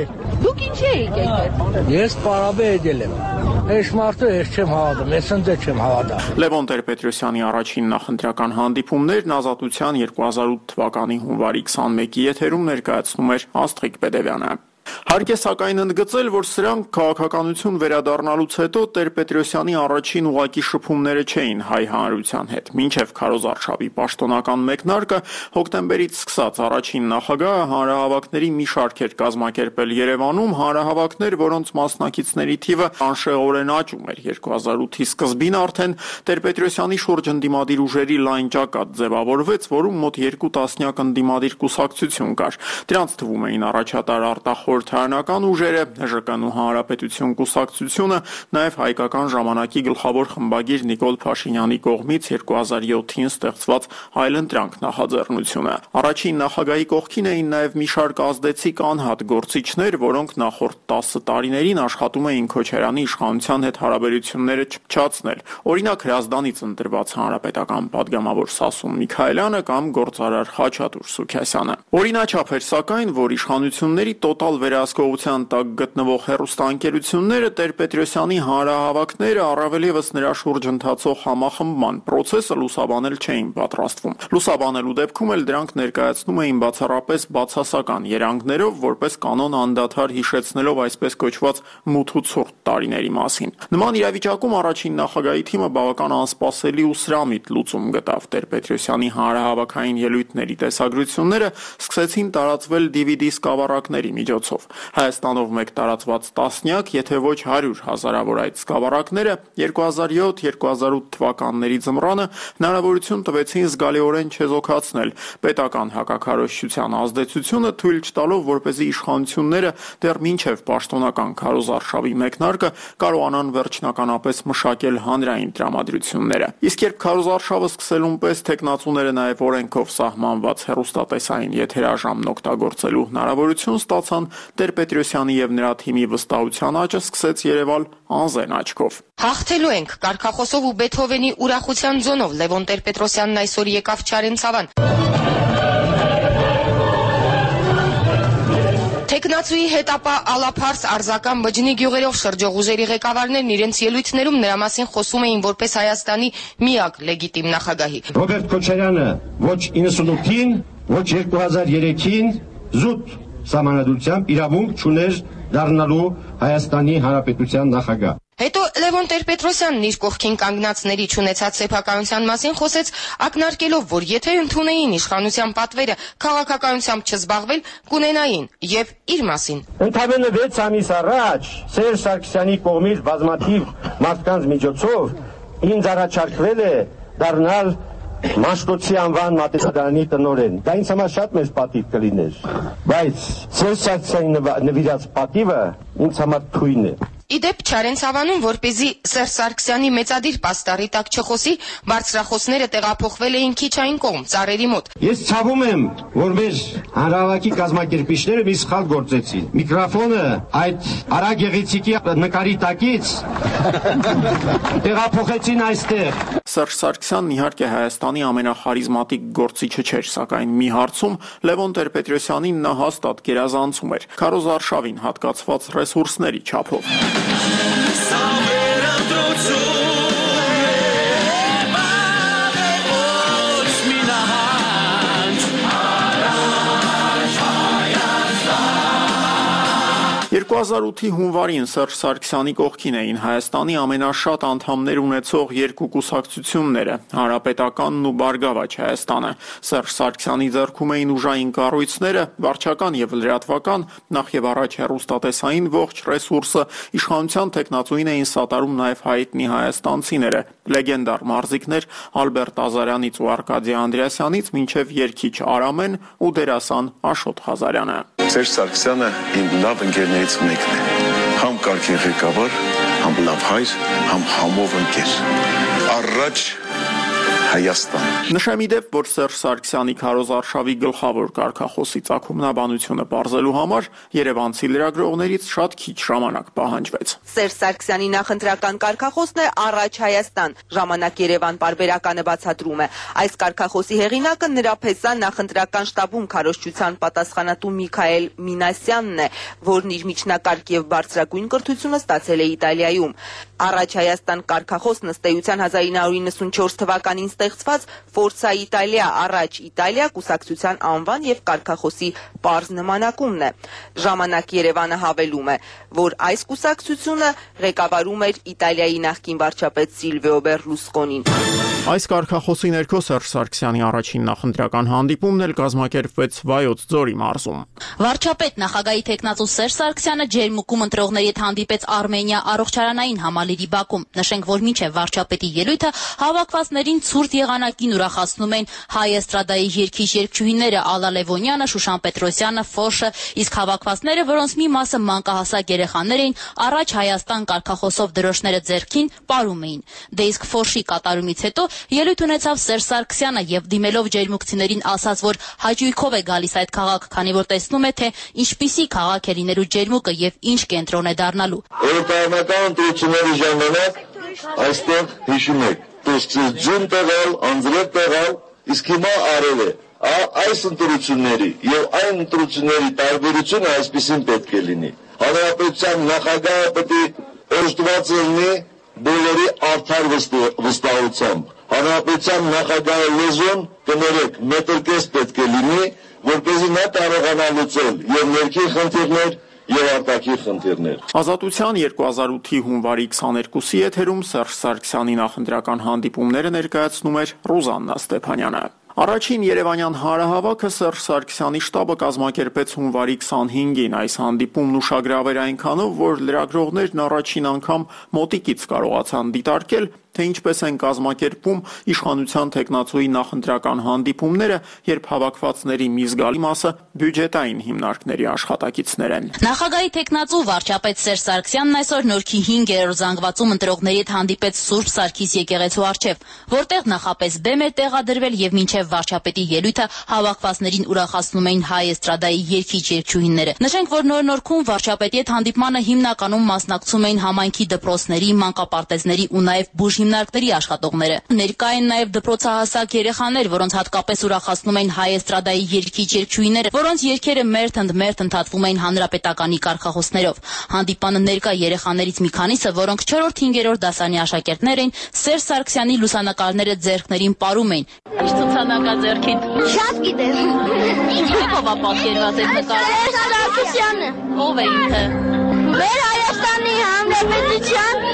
Դուք ինչի եք եկել։ Ես պարաբե եկել եմ։ Այս մարդը ես չեմ հավատում, ես ընդ չեմ հավատում։ Լևոն Տեր-Պետրոսյանի առաջին նախընտրական հանդիպումներն Ազատության երկու հազար ութ թվականի հունվարի քսանմեկի եթերում ներկայացնում էր Աստղիկ Պետևյանը։ Հարկ է սակայն ընդգծել, որ սրանք քաղաքականություն վերադառնալուց հետո Տեր-Պետրոսյանի առաջին ուղղակի շփումները չէին հայ հանրության հետ։ Մինչև Քարոզ Արշավի պաշտոնական մեկնարկը հոկտեմբերից սկսած առաջին նախագահը հանրահավաքների մի շարք էր կազմակերպել Երևանում, հանրահավաքներ, որոնց մասնակիցների թիվը անշեղորեն աճում էր։ երկու հազար ութի սկզբին արդեն Տեր-Պետրոսյանի շուրջ ընդդիմադիր ուժերի լայն ճակատ ձևավորվեց, որում մոտ երկու տասնյակ ընդդիմադիր կուսակցություն կար։ Դրանց թվում էին առաջատար արտախորհրդարանական ուժերը, ՀԺԿ-ն ու Հանրապետություն կուսակցությունը, նաև հայկական ժամանակի գլխավոր խմբագիր Նիկոլ Փաշինյանի կողմից երկու հազար յոթին ստեղծված Այլընտրանք նախաձեռնությունը։ Առաջին նախագահի կողքին էին նաև մի շարք ազդեցիկ անհատ գործիչներ, որոնք նախորդ տասը տարիներին աշխատում էին Քոչարյանի իշխանության հետ հարաբերությունները չփչացնել։ Օրինակ Հրազդանից ընտրված հանրապետական падգամավոր Սասուն Միքայելյանը կամ գործարար Խաչատուր Սուքիասյանը։ Օրինաչափ էր սակայն, որ իշխանությունների տոտալ վերահսկողության տակ գտնվող հեռուստաընկերությունները Տեր-Պետրոսյանի հանրահավաքները, առավել ևս նրա շուրջ ընթացող համախմբման process-ը լուսաբանել չէին պատրաստվում։ Լուսաբանելու դեպքում էլ դրանք ներկայացնում էին բացառապես բացասական երանգներով, որպես կանոն անդադար հիշեցնելով այսպես կոչված մութ ու ցուրտ տարիների մասին։ Նման իրավիճակում առաջին նախագահի թիմը բավական անսպասելի ու սրամիտ լուծում գտավ։ Տեր-Պետրոսյանի հանրահավաքային ելույթների տեսագրությունները սկսեցին տարածվել դի վի դի սկավառակների միջոցով։ Հայաստանով մեկ տարածված տասնյակ, եթե ոչ հարյուր հազարավոր այդ սկավառակները երկու հազար յոթ երկու հազար ութ թվականների ձմռանը հնարավորություն տվեցին զգալիորեն չեզոքացնել պետական հակաքարոզչության ազդեցությունը, թույլ չտալով, որպեսզի իշխանությունները դեռ մինչև պաշտոնական Քարոզ Արշավի մեկնարկը կարողանան վերջնականապես մշակել հանրային տրամադրությունները։ Իսկ երբ Քարոզ Արշավը սկսելուն պես թեկնածուները նաև օրենքով սահմանված հեռուստատեսային եթերաժամն օգտագործելու հնարավորություն ստացան, Տեր-Պետրոսյանի եւ նրա թիմի վստահության աճը սկսեց երևալ անզեն աչքով։ Հաղթելու ենք կարգախոսով ու Բեթհովենի ուրախության ձոնով Լևոն Տեր-Պետրոսյանն այսօր եկավ Չարենցավան։ Տեխնացուի հետապա Ալափարս Արզական բջնի գյուղերով շրջող ուժերի ղեկավարներն իրենց ելույթներում նրա մասին խոսում էին որպես Հայաստանի միակ լեգիտիմ նախագահի։ Ռոբերտ Քոչարյանը ոչ իննսունութին, ոչ երկու հազար երեքին զուտ սահմանադրությամբ իրավունք չուներ դառնալու Հայաստանի Հանրապետության նախագահ։ Հետո Լևոն Տեր-Պետրոսյանն իր կողքին կանգնածների չունեցած սեփականության մասին խոսեց, ակնարկելով, որ եթե ընդունեին իշխանության պատվերը քաղաքականությամբ չզբաղվել, կունենային եւ իր մասին։ Ընդամենը վեց ամիս առաջ Սերժ Սարգսյանի կողմից բազմաթիվ մարդկանց միջոցով ինձ առաջարկվել է դառնալ Մաշտոցի անվան մատեսադարանի տնօրեն։ Դա ինձ համար շատ մեծ պատիվ կլիներ, բայց Սերժ Սարգսյանի նվիրած պատիվը ինձ համար թույն է։ Իդեպ Չարենցավանում, որպեսզի Սերժ Սարգսյանի մեծադիր պաստառի տակ չխոսի, բարձրախոսները տեղափոխվել էին քիչ այն կողմ, ծառերի մոտ։ Ես ցավում եմ, որ մեր հանրահավաքի կազմակերպիչները մի սխալ գործեցին։ Միկրոֆոնը այդ Արա Գեղեցիկի նկարի տակից տեղափոխեցին այստեղ։ Սերժ Սարգսյանն իհարկե Հայաստանի ամենախարիզմատիկ գործիչը չէր, սակայն մի հարցում Լևոն Տեր-Պետրոսյանին նա հաստատ գերազանցում էր՝ Քարոզ Արշավին հատկացված ռեսուրսների չափով։ երկու հազար ութի հունվարին Սերժ Սարգսյանի կողքին էին Հայաստանի ամենաշատ անդամներ ունեցող երկու կուսակցությունները՝ Հանրապետականն ու Բարգավաճ Հայաստանը։ Սերժ Սարգսյանի ձեռքում էին ուժային կառույցները, վարչական եւ լրատվական, նախ եւ առաջ հեռուստատեսային ողջ ռեսուրսը, իշխանության տեխնացուին էին սատարում նաեւ հայտնի հայաստանցիները, լեգենդար մարզիկներ Ալբերտ Ազարյանից ու Արկադի Անդրեասյանից մինչեւ երգիչ Արամեն ու դերասան Աշոտ Ղազարյանը։ Սերժ Սարգսյանը իմ լավ ընկերներից մեկն է, համ կարգին ղեկավար, համ լավ հայր, համ համով ընկեր։ Առաջ Հայաստան։ Նշեմ ի դեպ, որ Սերժ Սարգսյանի քարոզարշավի գլխավոր կարգախոսի ծագումնաբանությունը բարձելու համար երևանցի լրագրողներից շատ քիչ ժամանակ պահանջվեց։ Սերժ Սարգսյանի նախընտրական կարգախոսն է «Առաջ Հայաստան», ժամանակ Երևան պարբերականը բացատրում է։ Այս կարգախոսի հեղինակը նրա փեսա նախընտրական շտաբում քարոզչության պատասխանատու Միքայել Մինասյանն է, որն իր միջնակարգ եւ բարձրագույն կրթությունը ստացել է Իտալիայում։ «Առաջ Հայաստան» կարգախոսն ըստ էության հազար ինը հարյուր իննսունչորս թվականին ստեղծված Ֆորցա Իտալիա առաջ Իտալիա կուսակցության անվան եւ կարգախոսի պարզ նմանակումն է։ Ժամանակ Երևանը հավելում է, որ այս կուսակցությունը ղեկավարում էր Իտալիայի նախկին վարչապետ Սիլվիո Բերլուսկոնին։ Այս կարգախոսի ներքո Սերժ Սարգսյանի առաջին նախընտրական հանդիպումն էլ կազմակերպվեց Վայոց ձորի մարզում։ Վարչապետ նախագահի թեկնածու Սերժ Սարգսյանը ջերմուկում ընտրողների հետ հանդիպեց Արմենիա առողջարանային համալիրի բակում։ Նշենք, որ մինչև վարչապետի ելույթը հավաքվածներին ցուրտ եղանակին ուրախացնում են հայ էստրադայի երգիչ-երգչուհիները Ալա Լևոնյանը, Շուշան Պետրոսյանը, Ֆոշը, իսկ հավաքվածները, որոնց մի մասը մանկահասակ երեխաներ էին, «Առաջ Հայաստան» կարգախոսով դրոշները ձեռքին պարում էին։ Դե իսկ Ֆոշի կատարումից հետո ելույթ ունեցավ Սերժ Սարգսյանը եւ դիմելով ջերմուկցիներին ասաց, որ հաճույքով է գալիս այդ քաղաք, քանի որ տեսնում է, թե ինչպիսի քաղաք է լինելու ջերմուկը եւ ինչ կենտրոն է դառնալու։ Օրենսդրական ընտրությունների ժամանակ այստեղ հիշում եք, դուստից ջուն տեղալ, անձրև տեղալ, իսկ հիմա արել է։ Այս ընտրությունների եւ այն ընտրությունների տարբերությունը այսպեսին պետք է լինի։ Հանրապետության նախագահը պետք է օժտված լինի բոլորի արդար վստահությամբ։ Հանրապետության նախագահի լեզուն կներեք մետր կես պետք է լինի, որպեսզի նա կարողանա լուծել եւ ներքին խնդիրներ եւ արտաքին խնդիրներ։ Ազատության երկու հազար ութի հունվարի քսաներկուսի եթերում Սերժ Սարգսյանի նախընտրական հանդիպումները ներկայացնում էր Ռուզաննա Ստեփանյանը։ Առաջին Երևանյան հանրահավաքը Սերժ Սարգսյանի շտաբը կազմակերպեց հունվարի քսանհինգին։ Այս հանդիպումն ուշագրավ էր այնքանով, որ լրագրողներն առաջին անգամ մոտիկից կարողացան դիտարկել, թե ինչպես են կազմակերպում իշխանության թեկնածուի նախընտրական հանդիպումները, երբ հավաքվածների մի զգալի մասը բյուջետային հիմնարկների աշխատակիցներ են։ Նախագահի թեկնածու վարչապետ Սերժ Սարգսյանն այսօր Նորքի հինգերորդ զանգվածում ընտրողների հետ հանդիպեց Սուրբ Սարգիս եկեղեցու առջև, որտեղ նախապես բեմ էր տեղադրվել եւ մինչեւ վարչապետի ելույթը հավաքվածներին ուրախացնում էին հայ էստրադայի երգիչ-երգչուհիները։ Նշենք, որ Նոր Նորքում վարչապետի հետ հանդիպմանը հիմնականում մասնակցում էին համայնքի դպրոցների, մանկապարտեզների ու նաեւ բուժ հիմնարկների աշխատողները։ Ներկա են նաև դպրոցահասակ երեխաներ, որոնց հատկապես ուրախացնում են հայ էստրադայի երգիչ-երգչուհիները, որոնց երգերը մերթ-ընդ-մերթ ընդհատվում էին հանրապետականի կարգախոսներով։ Հանդիպանը ներկա երեխաներից մի քանիսը, որոնք չորրորդ-հինգերորդ դասարանի աշակերտներ էին, Սերժ Սարգսյանի լուսանկարները ձեռքներին պարում էին։ Ինչ ցուցանակա ձեռքին։ Շատ գիտես։ Ինչով է պատկերված այդ նկարը։ Սերժ Սարգսյանը։ Ո՞վ է ինքը։ Մեր Հայաստանի Հանրապետության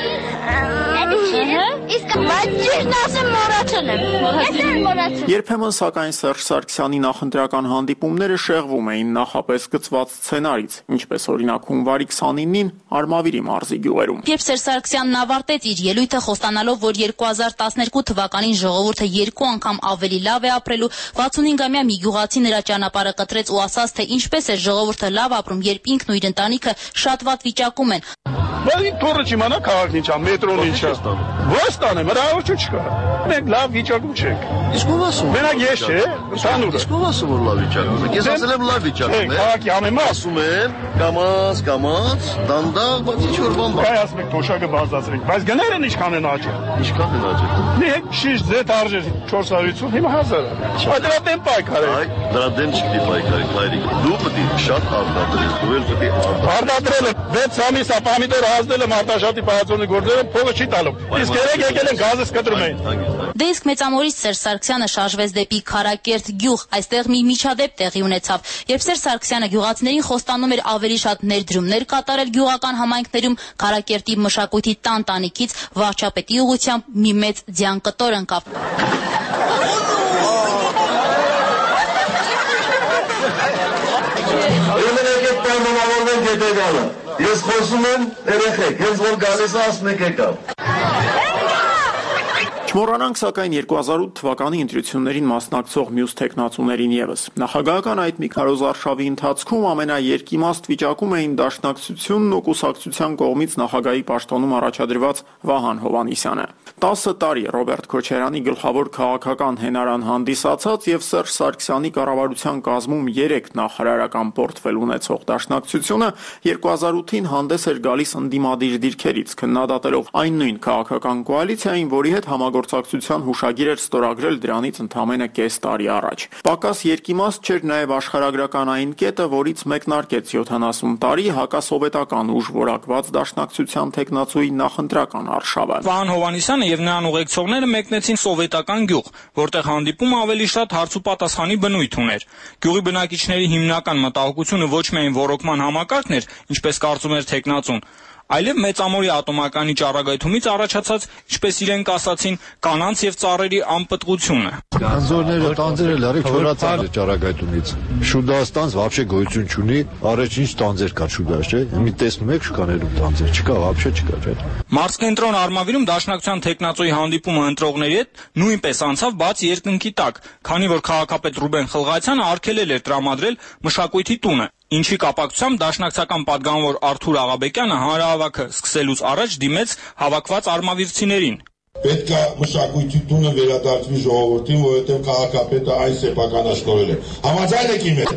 Իսկ բայց ճիշտ ասեմ մոռացել եմ։ Ես էլ մոռացել։ Երբեմն սակայն Սերժ Սարգսյանի նախընտրական հանդիպումները շեղվում էին նախապես գծված սցենարից, ինչպես օրինակ հունվարի քսանինին Արմավիրի մարզի գյուղերում։ Երբ Սերժ Սարգսյանն ավարտեց իր ելույթը խոստանալով, որ երկու հազար տասներկու թվականին ժողովուրդը երկու անգամ ավելի լավ է ապրելու, վաթսունհինգամյա մի գյուղացի նրա ճանապարհը կտրեց ու ասաց, թե ինչպես է ժողովուրդը լավ ապրում, երբ ինքն ու իր ընտանիքը շատ վատ վիճակում են։ Բայց թորը չիմանա քաղաքն ինչա, մետրոն ինչա։ Ո՞ս տանը, հնարավոր չկա։ Մենք լավ վիճակում չենք։ Իսկ ով ասում։ Մենակ ես չէ, ընդհանուր։ Իսկ ով ասում որ լավ վիճակում եք։ Ես ասել եմ լավ վիճակում եք։ Քաղաքի համեմատ ասում եմ, կամաց, կամաց, դանդաղ, բայց ինչ որ բան բան։ Կայ ասում եք թոշակը բարձրացրեք, բայց գներն ինչքան են աճել։ Ինչքան են աճել։ Մի շիշ ձետ արժեր չորս հարյուր ութսուն, հիմա հազար է։ Այդ դրա դեմ պայքարել։ Այ դրա դեմ չպիտի պայքարել, հայրիկ։ Դու պետք է շատ արտադրես, դու էլ պետք է արտադրել։ վեց ամիս ապամիդոր ազդել եմ արտաշատի պահածոնի գործերը փողը չի տալու։ Իսկ երեք եկել են գազս կտրում էին։ Դե իսկ մեծամորից Սերժ Սարգսյանը շարժվեց դեպի Քարակերտ գյուղ, այստեղ մի միջադեպ տեղի ունեցավ։ Երբ Սերժ Սարգսյանը գյուղացիներին խոստանում էր ավելի շատ ներդրումներ կատարել գյուղական համայնքներում, Քարակերտի մշակույթի տան տանիքից վարչապետի ուղղությամբ մի մեծ ձյան կտոր ընկավ։ Ես խոսում եմ երեխեք, հենց որ գալիս է ասում եք եկավ։ Չմոռանանք սակայն երկու հազար ութ թվականի ընտրություններին մասնակցող մյուս տեխնացուներին եւս։ Նախագահական այդ մի քարոզարշավի ընթացքում ամենաերկիմաստ վիճակում էին Դաշնակցությունն ու Կուսակցության կողմից նախագահի պաշտոնում առաջադրված Վահան Հովհաննիսյանը։ տասը տարի Ռոբերտ Քոչարյանի գլխավոր քաղաքական հենարան հանդիսացած եւ Սերժ Սարգսյանի կառավարության կազմում երեք նախարարական պորտֆել ունեցող Դաշնակցությունը երկու հազար ութին հանդես էր գալիս ընդդիմադիր դիրքերից, քննադատելով այն նույն քաղաքական կոալիցիային, որի հետ համագործակցության հուշագիր էր ստորագրել դրանից ընդամենը կես տարի առաջ։ Պակաս երկիմաստ չէր նաև աշխարհագրական այն կետը, որից մեկնարկեց յոթանասուն տարի հակասովետական ուժ որակված Դաշնակցության տեխնացուի նախընտրական արշավը։ Վահան Հովհաննիսյանը եւ նրան ուղեկցողները մեկնեցին սովետական գյուղ, որտեղ հանդիպումը ավելի շատ հարց ու պատասխանի բնույթ ուներ։ Գյուղի բնակիչների հիմնական մտահոգությունը ոչ միայն ոռոգման համակարգն էր, ինչպես կարծում էր տեխնացուն, այլև մեծամորի ատոմականի ճառագայթումից առաջացած, ինչպես իրենք ասացին, կանանց եւ ծառերի անպտղությունը։ Անձորները տանձերը լրիվ չորացած է ճառագայթումից։ Շուդաստանց вообще գոյություն չունի, առաջ ինչ տանձեր կա շուդաշ, չէ՞։ Մի տեսնում եք շուկաներում տանձեր չկա, вообще չկա, չէ՞։ Մարզկենտրոն Արմավիրում Դաշնակցության տեխնացուի հանդիպումը ընտրողների հետ նույնպես անցավ բաց երկնքի տակ, քանի որ քաղաքապետ Ռուբեն Խլղացյանը արգելել էր տրամադրել մշակույթի տունը, ինչի կապակցությամբ դաշնակցական պատգամավոր Արթուր Աղաբեկյանը հանրահավաքը սկսելուց առաջ դիմեց հավաքված արմավիրցիներին։ Պետք է մշակույթի տունը վերադարձվի ժողովրդին, որովհետև քաղաքապետը այն սեփականաշնորհել է։ Համաձայն եք իմ հետ։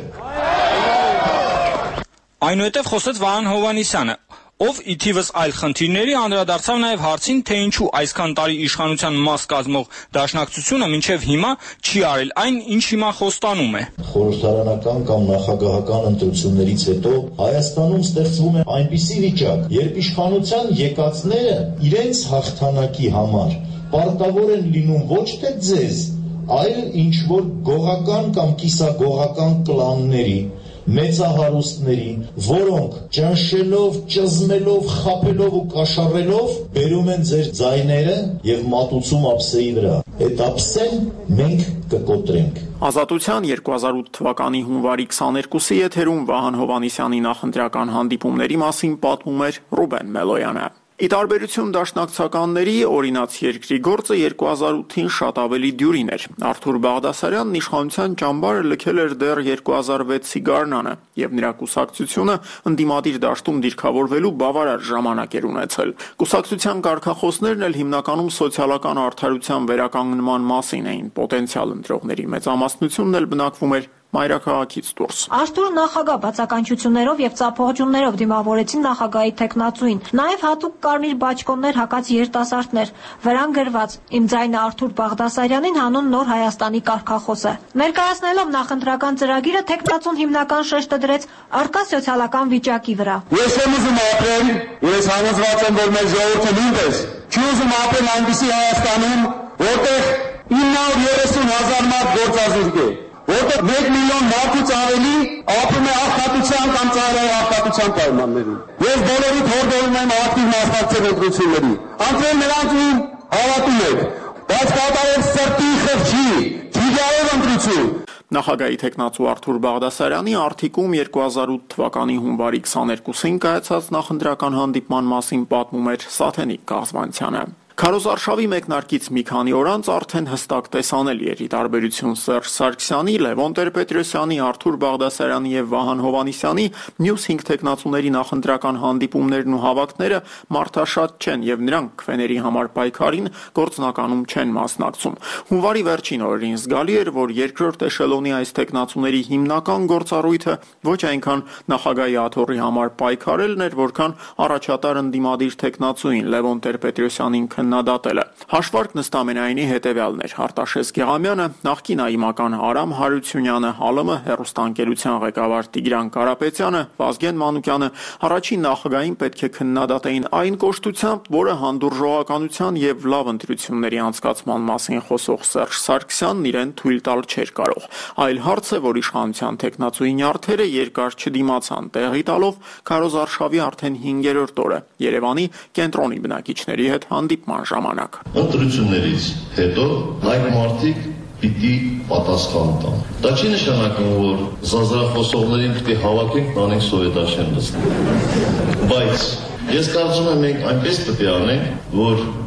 Այնուհետև խոսեց Վահան Հովհաննիսյանը, ով ի թիվս այլ խնդիրների անդրադարձավ նաև հարցին, թե ինչու այսքան տարի իշխանության մաս կազմող Դաշնակցությունը մինչև հիմա չի արել այն, ինչ հիմա խոստանում է։ Խորհրդարանական կամ նախագահական ընտրություններից հետո Հայաստանում ստեղծվում է այնպիսի վիճակ, երբ իշխանության եկածները իրենց հաղթանակի համար պարտավոր են լինում ոչ թե ձեզ, այլ ինչ որ գողական կամ կիսագողական կլանների, մեծահարուստների, որոնք ճնշելով, ճզմելով, խաբելով ու կաշառելով բերում են ձեր ձայները եւ մատուցում ափսեի վրա։ Այդ ափսեն մենք կկոտրենք։ Ազատության երկու հազար ութ թվականի հունվարի քսաներկուսի եթերում Վահան Հովհաննիսյանի նախընտրական հանդիպումների մասին պատմում էր Ռուբեն Մելոյանը։ Ի տարբերություն դաշնակցականների, օրինաց երկրի գործը երկու հազար ութին շատ ավելի դյուրին էր։ Արթուր Բաղդասարյանն իշխանության ճամբարը լքել էր դեռ երկու հազար վեցի գարնանը, եւ նրա կուսակցությունը ընդդիմադիր դաշտում դիրքավորվելու բավարար ժամանակ էր ունեցել։ Կուսակցության կարգախոսներն էլ հիմնականում սոցիալական արդարության վերականգնման մասին էին, պոտենցիալ ընտրողների մեծամասնությունն էլ բնակվում էր մայրաքաղաքից դուրս։ Արթուրը նախագահ բացականչություններով եւ ծափողջուններով դիմավորեցին նախագահի տեխնացուին, նաեւ հատուկ կարմիր բաճկոններ հակած երիտասարդներ, վրան գրված «Իմ ձայնը Արթուր Բաղդասարյանին» հանուն Նոր Հայաստանի կարգախոսը։ Ներկայացնելով նախընտրական ծրագիրը, տեխնացուն հիմնական շեշտը դրեց առկա սոցիալական վիճակի վրա։ Ես եմ ուզում ապրել, ես համոզված եմ, որ մեր ժողովուրդը նույնպես չի ուզում ապրել այնպիսի Հայաստանում, որտեղ ինը հարյուր երեսուն հազար մարդ գործազուրկ է, որտեղ մեկ միլիոն մարդուց ավելի ապրում է աղքատության կամ ծառայի աղքատության պայմաններում։ Ես բոլորիդ հորդորում եմ ակտիվ մասնակցել ընտրությունների։ Ընտրել նրանց ում հավատում եք, բայց կատարել սրտի խղճի, ջիգարով ընտրություն։ Նախագահի տեխնացու Արթուր Բաղդասարյանի արտիկում երկու հազար ութ թվականի հունվարի քսաներկուսին կայացած նախընտրական հանդիպման մասին պատմում էր Սաթենիկ Կազմանցյանը։ Քարոզարշավի մեկնարկից մի քանի օր անց արդեն հստակ տեսանելի էր, ի տարբերություն Սերժ Սարգսյանի, Լևոն Տեր-Պետրոսյանի, Արթուր Բաղդասարյանի եւ Վահան Հովհաննիսյանի մյուս հինգ տեխնացուների նախընտրական հանդիպումներն ու հավաքները մարդաշատ չեն եւ նրանք քվեների համար պայքարին գործնականում չեն մասնակցում։ Հունվարի վերջին օրերին զգալի էր, որ երկրորդ էշելոնի այս տեխնացուների հիմնական գործառույթը ոչ այնքան նախագահի աթոռի համար պայքարելն էր, որքան առաջատար ընդդիմադիր տեխնացուին Լևոն Տեր-Պետրոսյանին քննադատելը։ Հաշվարկն ըստ ամենայնի հետևյալն էր. Արտաշես Գեղամյանը, նախկին ԱԻՄ-ական Արամ Հարությունյանը, ՀԱԼՄ հեռուստաընկերության ղեկավար Տիգրան Կարապետյանը, Վազգեն Մանուկյանը առաջին նախագահին պետք է քննադատեին այն կոշտությամբ, որը հանդուրժողականության եւ լավ ընտրությունների անցկացման մասին խոսող Սերժ Սարգսյանն իրեն թույլ տալ չէր կարող։ Այլ հարց է, որ իշխանության տեխնացուի նյարդերը երկար չդիմացան, տեղի տալով քարոզարշավի արդեն հինգերորդ օրը Երևանի կենտրոնի բնակիչների հետ հանդիպման ժամանակ։ Ընտրություններից հետո այդ մարդիկ պիտի պատասխան տան։ Դա չի նշանակում, որ զազրախոսողներին պիտի հավաքենք, տանենք սովետաշեն լցնենք։ Բայց ես կարծում եմ մենք այնպես պետք է անենք, որ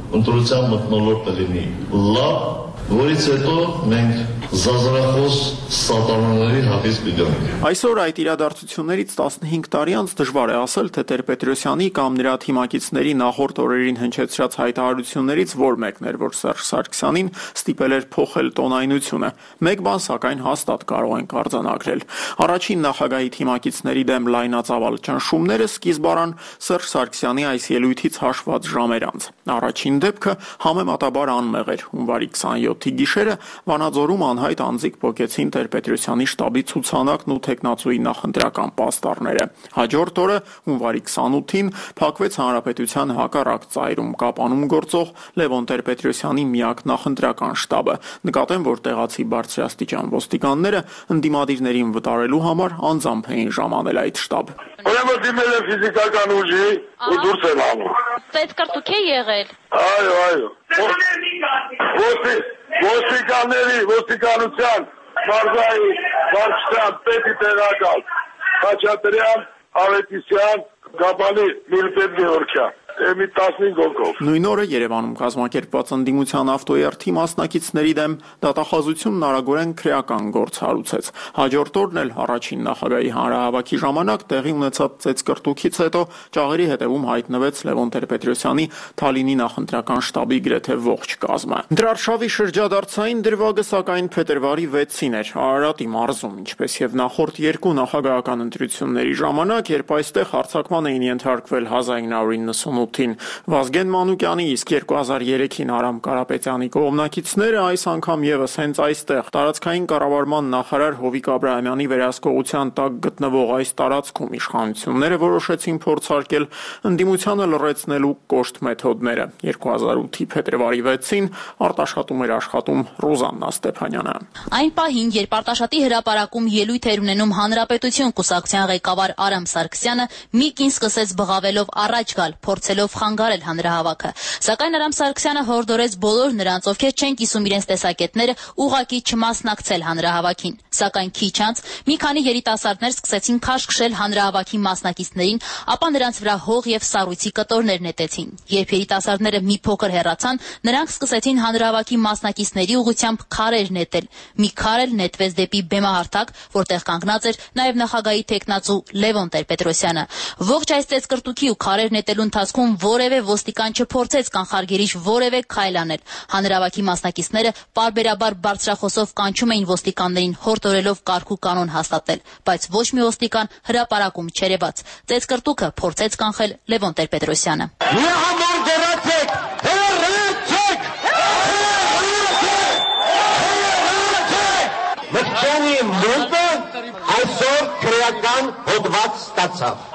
ընտրության մթնոլորտը լինի լավ, որից հետո մենք զազրախոս սատանաների հատից կգանք։ Այսօր այդ իրադարձություններից տասնհինգ տարի անց դժվար է ասել, թե Տեր-Պետրոսյանի կամ նրա թիմակիցների նախորդ օրերին հնչեցրած հայտարարություններից որ մեկն էր, որ Սերժ Սարգսյանին ստիպել էր փոխել տոնայնությունը։ Մեկ բան սակայն հաստատ կարող ենք արձանագրել։ Առաջին նախագահի թիմակիցների դեմ լայնածավալ ճնշումները սկիզբ առան Սերժ Սարգսյանի այս ելույթից հաշված ժամեր անց։ Առաջին դեպքը համեմատաբար անմեղ էր։ Հունվարի քսանյոթի գիշերը Վանաձորում անհայտ անձիկ պոկեցին Տեր-Պետրոսյանի շտաբի ցուցանակն ու տեխնացուի նախընտրական պաստառները։ Հաջորդ օրը հունվարի քսանութին փակվեց Հանրապետության հակառակ ծայրում Կապանում գործող Լևոն Տեր-Պետրոսյանի միակ նախընտրական շտաբը։ Նկատեմ, որ տեղացի բարձրաստիճան ոստիկանները ընդդիմադիրներին վտարելու համար անձամբ էին ժամանել այդ շտաբ։ Ուրեմն դիմել է ֆիզիկական ուժի ու դուրս են անում։ Ծեծկրտուք է եղել։ Այո, այո։ Ոստիկանների, ոստիկանության, մարզայի, վարչության, պետի տեղակալ, Խաչատրյան, Ավետիսյան, Գաբանի, Միրպետ Գեորգյան։ Մի տասնհինգ հոգով։ Նույն օրը Երևանում կազմակերպված ընդդիմության ավտոերթի մասնակիցների դեմ դատախազությունն արագորեն քրեական գործ հարուցեց։ Հաջորդ օրն էլ առաջին նախագահի հանրահավաքի ժամանակ տեղի ունեցած ծեծկրտուքից հետո ճաղերի հետևում հայտնվեց Լևոն Տեր-Պետրոսյանի Թալինի նախընտրական շտաբի գրեթե ողջ կազմը։ Դրարշավի շրջադարձային դրվագը սակայն փետրվարի վեցին էր Արարատի մարզում, ինչպես եւ նախորդ երկու նախագահական ընտրությունների ժամանակ, երբ այստեղ հարձակման էին ենթարկվել հազար ինը հարյուր նվաթին Վազգեն Մանուկյանի, իսկ երկու հազար երեքին Արամ Կարապետյանի կողմնակիցները այս անգամ եւս հենց այստեղ տարածքային կառավարման նախարար Հովիկ Աբրահամյանի վերահսկողության տակ գտնվող այս տարածքում իշխանությունները որոշեցին փորձարկել ընդդիմությանը լռեցնելու կոշտ մեթոդները։ երկու հազար ութի փետրվարի վեցին արտաշատում էր աշխատում Ռոզաննա Ստեփանյանը։ Այն պահին, երբ Արտաշատի հրապարակում ելույթ էր ունենում Հանրապետություն կուսակցության ղեկավար Արամ Սարգսյանը, մի կին սկսեց բղավելով առաջ գալ, փորձելով խանգարել հանրահավաքը։ Սակայն Արամ Սարգսյանը հորդորեց բոլոր նրանց, ովքեր չեն կիսում իրենց տեսակետները, ուղղակի չմասնակցել հանրահավաքին։ Սակայն քիչ անց մի քանի երիտասարդներ սկսեցին քաշքշել հանրահավաքի մասնակիցներին, ապա նրանց վրա հող եւ սառույցի կտորներ նետեցին։ Երբ երիտասարդները մի փոքր հեռացան, նրանք սկսեցին հանրահավաքի մասնակիցների ուղղությամբ քարեր նետել։ Մի քար էլ նետվեց դեպի բեմահարթակ, որտեղ կանգնած էր նաեւ նախագահի տեխնացու Լևոն Տեր-Պետրոսյանը։ Ողջ այս ծեծկրտուքի ու քարեր նետելու ընթացքում որևէ ոստիկան չփորձեց կանխարգելիչ որևէ քայլ անել։ Հանրահավաքի մասնակիցները պարբերաբար բարձրախոսով կանչում էին ոստիկաններին հորդորելով կարգ ու կանոն հաստատել, բայց ոչ մի ոստիկան հրապարակում չերևաց։ Ծեծկրտուքը փորձեց կանխել Լևոն Տեր-Պետրոսյանը։ Մտքանի մոտը այսօր քրեական հոդված ստացավ։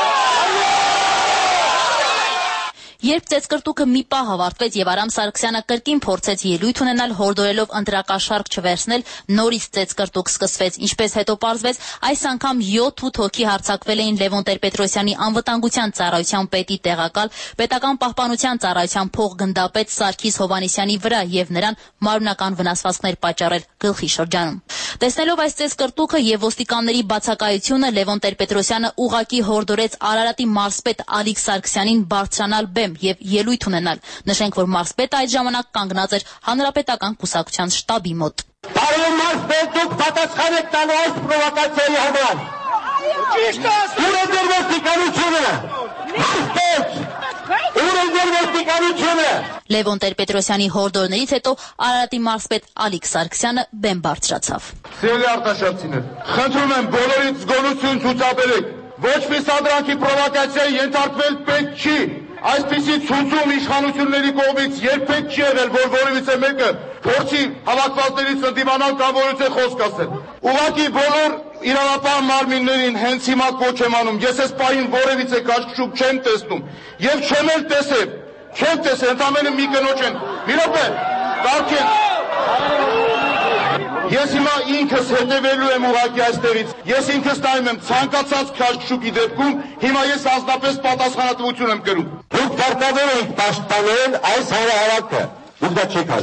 Երբ ծեծկրտուքը մի պահ ավարտվեց եւ Արամ Սարգսյանը կրկին փորձեց ելույթ ունենալ, հորդորելով ընտրակաշառք չվերցնել, նորից ծեծկրտուք սկսվեց, ինչպես հետո պարզվեց, այս անգամ յոթ-ութ հոգի հարձակվել էին Լևոն Տեր-Պետրոսյանի անվտանգության ծառայության պետի տեղակալ, պետական պահպանության ծառայության փոխգնդապետ Սարգիս Հովհաննիսյանի վրա եւ նրան մարմնական վնասվածքներ պատճառել գլխի շրջանում։ Տեսնելով այս ծեծկրտուքը եւ ոստիկանների բացակայությունը, Լևոն Տեր-Պետրոսյանը ուղղակի հորդորեց Արարատի մարզպետ Ալիկ Սարգսյանին բարձրանալ բեմ եւ ելույթ ունենալ։ Նշենք, որ մարզպետը այդ ժամանակ կանգնած էր Հանրապետական կուսակցության շտաբի մոտ։ Պարոն մարզպետ, դուք պատասխան եք տալու այս պրովոկացիայի համար։ Ճիշտ ասում։ Ուր է ձեր ոստիկանությունը։ Մարզպետ, ուր է ձեր ոստիկանությունը։ Լևոն Տեր-Պետրոսյանի հորդորներից հետո Արարատի մարզպետ Ալիկ Սարգսյանը բեմ բարձրացավ։ Սիրելի արտաշատցիներ, խնդրում եմ բոլորից զգոնություն ցուցաբերեք։ Ոչ մի սադրանքի պրովոկացիայի ենթարկվել պետք չի։ Այսպիսի ցուցում իշխանությունների կողմից երբեք չի եղել, որ որևիցե մեկը փորձի հավաքվածներից ընդդիմանալ կամ որևիցե խոսք ասել։ Ուղղակի բոլոր իրավապահ մարմիններին հենց հիմա կոչ եմ անում։ Ես այս պահին որևիցե կաշկշուկ չեմ տեսնում եւ չեմ էլ տեսել։ Չեմ տեսել, ընդամենը մի կնոջ են։ Մի րոպե, կարգեն։ Ես հիմա ինքս հետևելու եմ ուղղակի այստեղից։ Ես ինքս նայում եմ ցանկացած քաշքշուկի դեպքում, հիմա ես անձնապես պատասխանատվություն եմ կրում։ Դուք պարտավոր եք պաշտպանել այս հանրահավաքը։ Դուք դա չեք արել։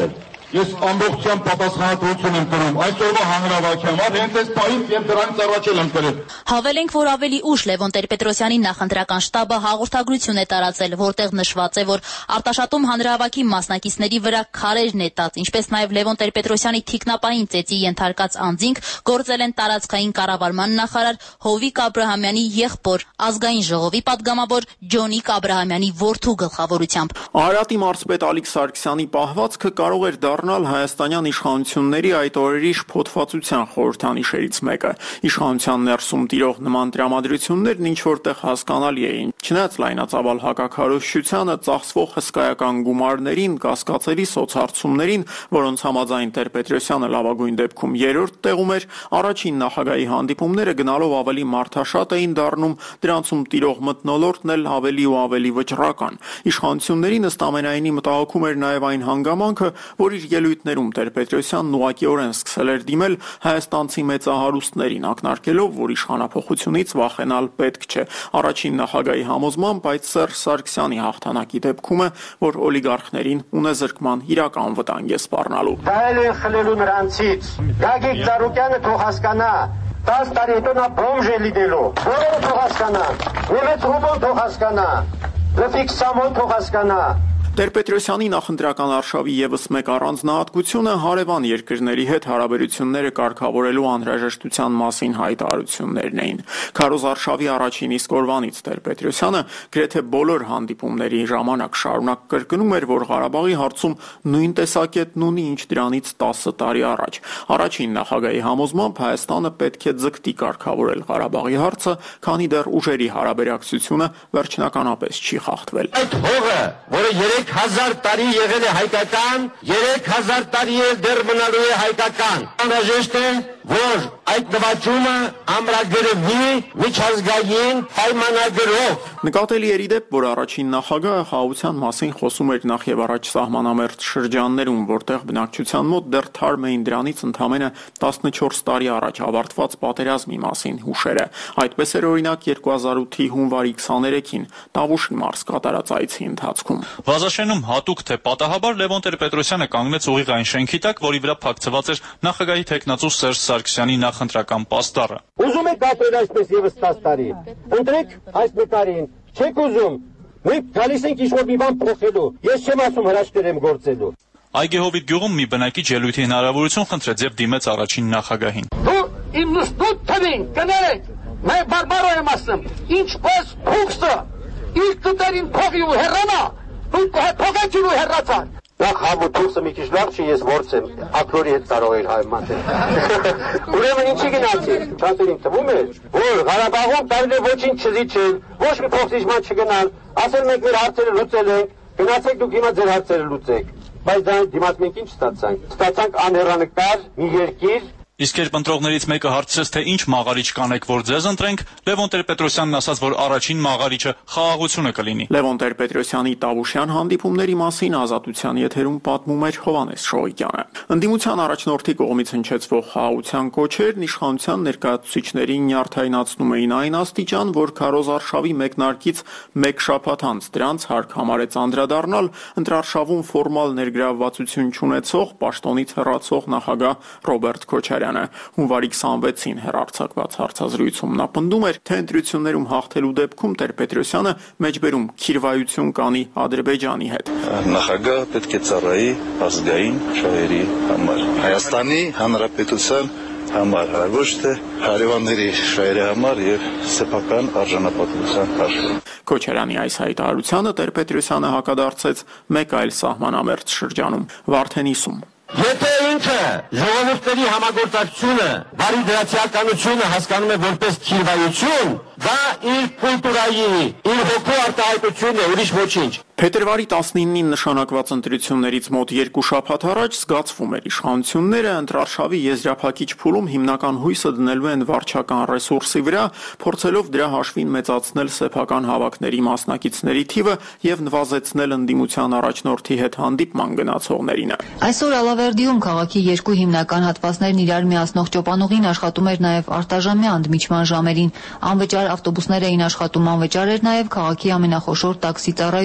ես ամբողջությամբ պատասխանատվություն եմ կրում այսօրվա հանրավայքի համար, հենց այս պահից եւ դրանից առաջ եմ կրել։ Հավելենք, որ ավելի ուշ Լևոն Տեր-Պետրոսյանի նախընտրական շտաբը հաղորդագրություն է տարածել, որտեղ նշված է, որ արտաշատում հանրահավաքի մասնակիցների վրա քարեր նետած, ինչպես նաև Լևոն Տեր-Պետրոսյանի թիկնապային ծեծի ենթարկած անձինք գործել են տարածքային կառավարման նախարար Հովիկ Աբրահամյանի եղբոր, ազգային ժողովի պատգամավոր Ջոնիկ Աբրահամյանի որդու գլխավորությամբ։ Արարատի մարզպետ Ալիկ Սարգսյանի պահվածքը կարող էր դառնալ հայաստանյան իշխանությունների այդ օրերի շփոթվածության խորհրդանիշերից մեկը։ Իշխանության ներսում տիրող նման տրամադրություններն ինչ որտեղ հասկանալի էին։ Չնայած լայնածավալ հակաքարոզչությանը, ծախսվող հսկայական գումարներին, կասկածելի սոցհարցումներին, որոնց համաձայն Տեր-Պետրոսյանը լավագույն դեպքում երրորդ տեղում էր, առաջին նախագահի հանդիպումները գնալով ավելի մարդաշատ էին դառնում, դրանցում տիրող մթնոլորտն էլ ավելի ու ավելի վճռական։ Իշխանություններին ըստ ամենայնի մտահոգում էր նաև այն հանգամանքը, որ իր ելույթներում Տեր-Պետրոսյանն ուղղակիորեն սկսել էր դիմել հայաստանցի մեծահարուստներին, ակնարկելով, որ իշխանափոխությունից վախենալ պետք չէ։ Առաջին նախագահի համոզմամբ այդ Սերժ Սարգսյանի հաղթանակի դեպքում է, որ օլիգարխներին ունեզրկման իրական վտանգ է սպառնալու։ Դա էլ խլելու նրանցից։ Գագիկ Ծառուկյանը թող հասկանա, տասը տարի հետո նա բոմժ է լինելու։ Բոլորը թող հասկանա։ Նևեց Ռուբոն թող հասկանա։ Լեֆիկ Սամոն թող հասկանա։ Տեր-Պետրոսյանի նախընտրական արշավի ևս մեկ առանձնահատկությունը հարևան երկրների հետ հարաբերությունները կարգավորելու անհրաժեշտության մասին հայտարարություններն էին։ Քարոզ արշավի առաջին իսկ օրվանից Տեր-Պետրոսյանը գրեթե բոլոր հանդիպումների ժամանակ շարունակ կրկնում էր, որ Ղարաբաղի հարցում նույն տեսակետն ունի, ինչ դրանից տասը տարի առաջ։ Առաջին նախագահի համոզմամբ Հայաստանը պետք է ձգտի կարգավորել Ղարաբաղի հարցը, քանի դեռ ուժերի հարաբերակցությունը վերջնականապես չի խախտվել։ Այդ հողը, որը երեք հազար տարի եղել է հայկական, երեք հազար տարի էլ դեռ մնալու է հայկական։ Անհրաժեշտ է, որ այդ նվաճումը ամրագրվի միջազգային պայմանագրով։ Նկատելի էր ի դեպ, որ առաջին նախագահը խաղաղության մասին խոսում էր նախ եւ առաջ սահմանամերձ շրջաններում, որտեղ բնակչության մոտ դեռ թարմ էին դրանից ընդամենը տասնչորս տարի առաջ ավարտված պատերազմի մասին հուշերը։ Այդպես էր օրինակ երկու հազար ութի հունվարի քսաներեքին Տավուշի մարզ կատարած այցի ընթացքում։ Վազաշենում հատուկ թե պատահաբար Լևոն Տեր-Պետրոսյանը կանգնեց ուղիղ այն շենքի տակ, որի վրա փակցված էր նախագահի թեկնածու Սերժ Սարգսյանի նախընտրական պաստառը։ Ուզում եք ապրել այսպես եւս տասը տարի։ Ընտրեք այս նկարին, չեք ուզում։ Մենք գալիս ենք ինչ-որ մի բան փոխելու։ Ես չեմ ասում հրաշքներ եմ գործելու։ Այգեհովիտ գյուղում մի բնակիչ ելույթի հնարավորություն խնդրեց եւ դիմեց առաջին նախագահին։ Դու իմ նստուտ թվին, կներեք։ Մե բարբարո եմ ասում, ինչպես փուքսը իր տերին փողի ու հեռանա, ու փողեցին ու հեռացան։ Նախ համու փուքսը մի քիչ լավ չի, ես ворց եմ, ակրորի հետ կարող էր հայմանել։ Ուրեմն ինչի գնացի, ճանաչին թվում է, որ Ղարաբաղում տարիներ ոչինչ չզիջել, ոչ մի փոխզիջման չգնալ, ասել մենք մեր հարցերը լուծել ենք, գնացեք դուք հիմա ձեր հարցերը լուծեք։ Բայց դա դիմաց մենք ինչ ստացանք։ Ստացանք անհեռանկար մի երկիր։ Իսկ երբ ընտրողներից մեկը հարցրեց, թե ինչ մաղարիչ կանեք, որ ձեզ ընտրենք, Լևոն Տեր-Պետրոսյանն ասաց, որ առաջին մաղարիչը խաղաղությունը կլինի։ Լևոն Տեր-Պետրոսյանի Տավուշյան հանդիպումների մասին Ազատության եթերում պատմում էր Հովհաննես Շողիկյանը։ Ընդդիմության առաջնորդի կողմից հնչեցվող խաղաղության կոչերն իշխանության ներկայացուցիչներին նյարդայնացնում էին այն աստիճան, որ քարոզ արշավի մեկնարկից մեկ շաբաթ անց դրանց հարկ համարեց անդրադառնալ ընտրարշավում ֆորմալ ներգրավվածություն չունեցող պաշտոնից հեռացող նախագահ Ռոբերտ Քոչարյանը։ Հունվարի քսանվեցին հեռարձակված հարցազրույցում նա պնդում էր, թե ընտրություններում հաղթելու դեպքում Տեր-Պետրոսյանը մեջբերում քիրվայություն կանի Ադրբեջանի հետ։ Նախագահը պետք է ծառայի ազգային շահերի համար, Հայաստանի Հանրապետության համար, ոչ թե հարևանների շահերի համար եւ սեփական արժանապատվության հաշվին։ Քոչարյանի այս հայտարարությանը Տեր-Պետրոսյանը հակադարձեց մեկ այլ սահմանամերձ շրջանում՝ Վարդենիսում։ Եթե ինքը ժողովուրդների համագործակցությունը, բարի դրացիականությունը հասկանում է որպես քիրվայություն, դա իր կուլտուրայի, իր հոգու արտահայտությունն է, ուրիշ ոչինչ։ Փետրվարի տասնինին նշանակված ընտրություններից մոտ երկու շաբաթ առաջ զգացվում էր իշխանությունները ընտրարշավի եզրափակիչ փուլում հիմնական հույսը դնելու են վարչական ռեսուրսի վրա, փորձելով դրա հաշվին մեծացնել սեփական հավաքների մասնակիցների թիվը եւ նվազեցնել ընդդիմության առաջնորդի հետ հանդիպման գնացողներինը։ Այսօր Ալավերդիում քաղաքի երկու հիմնական հատվածներն իրար միացնող ճոպանուղին աշխատում էր նաև արտաժամյա ընդմիջման ժամերին։ Անվճար ավտոբուսներ էին աշխատում, անվճար էր նաև քաղաքի ամենախոշոր տաքսի ծառայությունը,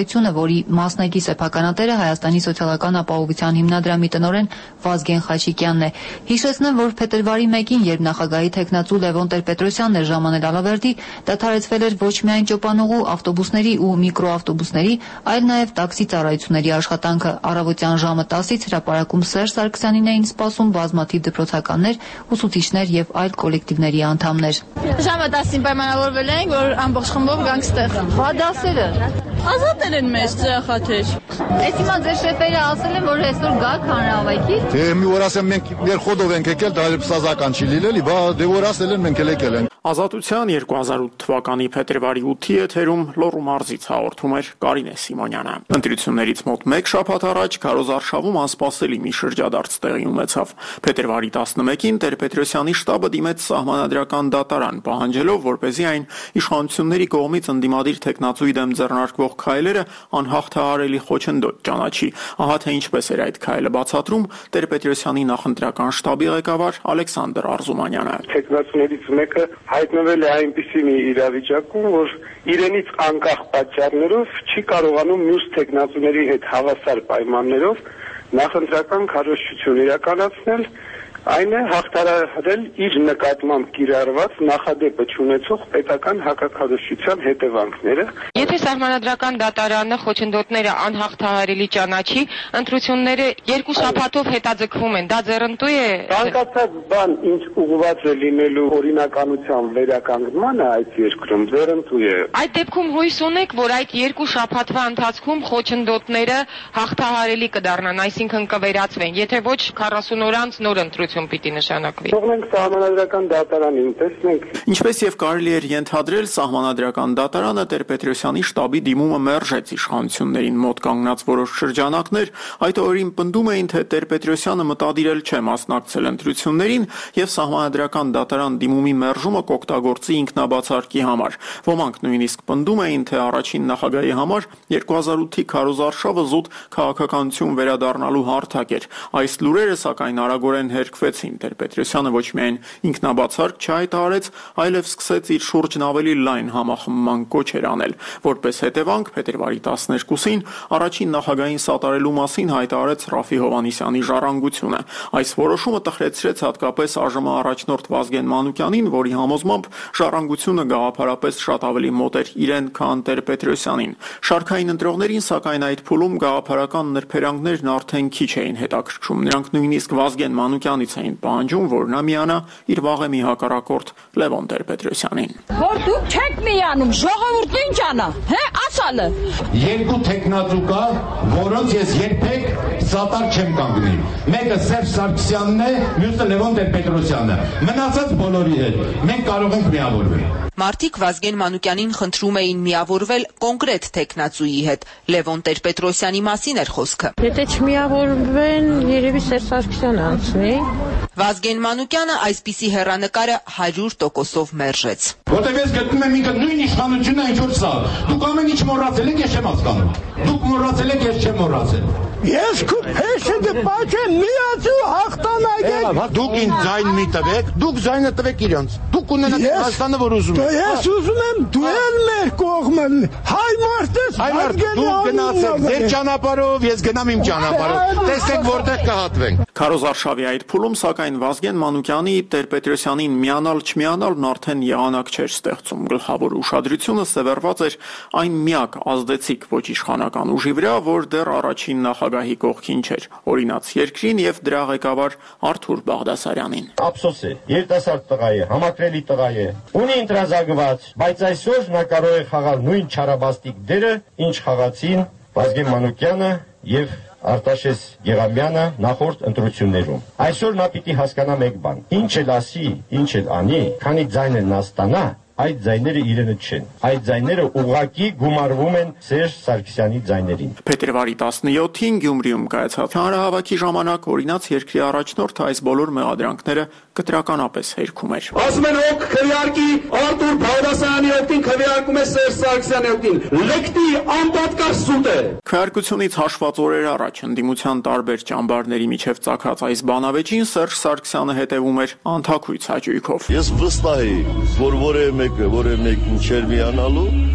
որի մասնակի սեփականատերը Հայաստանի սոցիալական ապահովության հիմնադրամի տնօրեն Վազգեն Խաչիկյանն է։ Հիշեցնեմ, որ փետրվարի մեկին, երբ նախագահի թեկնածու Լևոն Տեր-Պետրոսյանն էր ժամանել Ալավերդի, դադարեցվել էր ոչ միայն ճոպանուղու, ավտոբուսների ու միկրոավտոբուսների, այլ նաև տաքսի ծառայությունների աշխատանքը։ Առավոտյան ժամը տասից հրապարակում Սերժ Սարգսյանին էին սպասում բազմաթիվ դպրոցականներ, ուսուցիչներ եւ այլ կոլեկտիվների անդամներ։ Ժամը տասին պայմանավորվել ենք, որ ամբողջ խմբով գանք ստեղ։ Բա դասերը ազատել են մեզ ծրախաթեր։ Այս հիմա ձեր շեֆերը ասել են, որ այսօր գաք հանրահավաքի։ Թե մի օր ասեմ մենք ներխոդով ենք եկել, դա սազական չի լինելի, բա դե որ ասել են մենք էլ եկել ենք։ Ազատության երկու հազար ութ թվականի փետրվարի ութի եթերում Լոռու մարզից հաղորդում էր Կարինե Սիմոնյանը։ Ընտրություններից մոտ մեկ շաբաթ առաջ Քարոզարշավում անսպասելի մի շրջադարձ տեղի ունեցավ։ Փետրվարի տասնմեկին Տեր-Պետրոսյանի շտաբը դիմեց սահմանադրական դատարան, պահանջելով, որպեսզի այն իշխանությունների կողմից ընդդիմադիր թեկնածուի դեմ ձեռնարկվող քայլերը անհաղթահարելի խոչընդոտ ճանաչի։ Ահա թե ինչպես էր այդ քայլը բացատրում Տեր-Պետրոսյանի նախընտրական շտաբի ղեկավար Ալեքսանդր Արզումանյանը։ Թեկնածուներից մեկը հայտնվել է այնպիսի մի իրավիճակում, որ իրենից անկախ պատճառներով չի կարողանում մյուս թեկնածուների հետ հավասար պայմաններով նախընտրական քարոզչություն իրականացնել, այն է հաղթահարել իր նկատմամբ կիրառված նախադեպը չունեցող պետական հակաքարոզչության հետևանքները։ Եթե սահմանադրական դատարանը խոչընդոտները անհաղթահարելի ճանաչի, ընտրությունները երկու շաբաթով հետաձգվում են, դա ձեռնտու է։ Ցանկացած բան, ինչ ուղղված է լինելու օրինականության վերականգնմանը այդ երկրում, ձեռնտու է։ Այդ դեպքում հույս ունեք, որ այդ երկու շաբաթվա ընթացքում խոչընդոտները հաղթահարելի կդառնան, այսինքն կվերացվեն, եթե ոչ քառասուն օր անց նոր ընտրություն պիտի նշանակվի։ Թողնենք սահմանադրական դատարանին, տեսնենք։ Ինչպես եւ կարելի էր ենթադրել, սահմանադրական դատարանը Տեր-Պետրոսյանի շտաբի դիմումը մերժեց իշխանություններին մոտ կանգնած որոշ շրջանակներ, այդ օրին պնդում էին, թե Տեր-Պետրոսյանը մտադիրել չէ մասնակցել ընտրություններին եւ սահմանադրական դատարան դիմումի մերժումը կօգտագործի ինքնաբացարկի համար։ Ոմանք նույնիսկ պնդում էին, թե առաջին նախագահի համար երկու հազար ութի քարոզարշավը զուտ քաղաքականություն վերադառնալու հարթակ էր։ Այս լուրերը սակայն արագորեն հերկվեցին։ Տեր-Պետրոսյանը ոչ միայն ինքնաբացարկ չհայտարարեց, այլև սկսեց իր շուրջն ավելի լայն համախմբման կոչեր անել։ Որպես հետևանք, փետրվարի տասներկուսին առաջին նախագահին սատարելու մասին հայտարարեց Ռաֆի Հովհաննիսյանի ժառանգությունը։ Այս որոշումը տխրեցրեց հատկապես ԱԺՄ առաջնորդ Վազգեն Մանուկյանին, որի համոզմամբ ժառանգությունը գաղափարապես շատ ավելի մոտ էր իրեն, քան Տեր-Պետրոսյանին։ Շարքային ընտրողներին, սակայն, այդ փուլում գաղափարական նրբերանգներն արդեն քիչ էին հետաքրքրում։ Նրանք նույնիսկ Վազգեն Մանուկյանից էին պահանջում, որ նա միանա իր վաղեմի հակառակորդ Լևոն Տեր-Պետրոսյանին։ Որ դուք չեք միանում, ժողովուրդն ինչ անա, հե, ասալը։ Երկու տեխնատու կա, որոնց ես երբեք սատար չեմ կանգնի։ Մեկը Սերժ Սարգսյանն է, մյուսը Լևոն Տեր-Պետրոսյանը։ Մնացած բոլորի հետ մենք կարող ենք միավորվել։ Մարդիկ Վազգեն Մանուկյանին խնդրում էին միավորվել կոնկրետ թեկնածուի հետ։ Լևոն Տեր-Պետրոսյանի մասին էր խոսքը։ Եթե չմիավորվեն, երևի Սերժ Սարգսյանը անցնի։ Վազգեն Մանուկյանը այսպիսի հեռանկարը հարյուր տոկոսով մերժեց։ Որտեղ ես գտնում եմ ինքը նույն իշխանությունն է, ինչ որ սա։ Դուք ամեն ինչ մոռացել եք, ես չեմ հասկանում։ Դուք մոռացել եք, ես չեմ մոռացել։ Ես քո փեշը դպաչեմ միացու հաղթանակ եք։ Դուք ինձ ձայն մի տվեք, դուք ձայնը տվեք իրանց։ Դուք ունենաք Հայաստանը, որ ուզում եք։ Ես ուզում եմ դու էլ մեր կողմը։ Հայ մարդես, հայ մարդ, դուք գնացեք ձեր ճանապարհով, ես գնամ իմ ճանապարհով։ Տեսեք որտեղ կհատվենք։ Քարոզարշավի այդ փուլում, սակայն, Վազգեն Մանուկյանի Տեր-Պետրոսյանին միանալ չմիանալն արդեն եղանակ չէր ստեղծում։ Գլխավոր ուշադրությունը սևեռված էր այն միակ ազդեցիկ ոչ իշխանական ուժի վրա, որ դեռ առաջին նախագահի կողքին չէր, օրինաց երկրին եւ դրա ղեկավար Արթուր Բաղդասարյանին։ Ափսոս է, երիտասարդ տղա է, համակրելի տղա է, ունի ընտրազանգված, բայց այսօր նա կարող է խաղալ նույն չարաբաստիկ դերը, ինչ խաղացին Վազգեն Մանուկյանը եւ Արտաշես Գեղամյանը նախորդ ընտրություններում։ Այսօր նա պիտի հասկանա մեկ բան. ինչ էլ ասի, ինչ էլ անի, քանի ձայն էլ նա ստանա, այդ ձայները իրենը չեն։ Այդ ձայները ուղղակի գումարվում են Սերժ Սարգսյանի ձայներին։ Փետրվարի տասնյոթին Գյումրիում կայացած հանրահավաքի ժամանակ օրինաց երկրի առաջնորդը այս բոլոր մեղադրանքները կտրականապես հերքում էր։ Ասում են օգ քվեարկի Արթուր Բաղդասարյանի օգտին քվեարկում է Սերժ Սարգսյանի օգտին։ Լեկտի անպատկար սուտ է։ Քվեարկությունից հաշված օրեր առաջ ընդդիմության տարբեր ճամբարների միջև ծագած այս բանավեճին Սերժ Սարգսյանը հետևում էր անթաքույց հաճույքով։ Ես վստահ եմ, որ որևէ մեկը, որևէ մեկին չէր միանալու,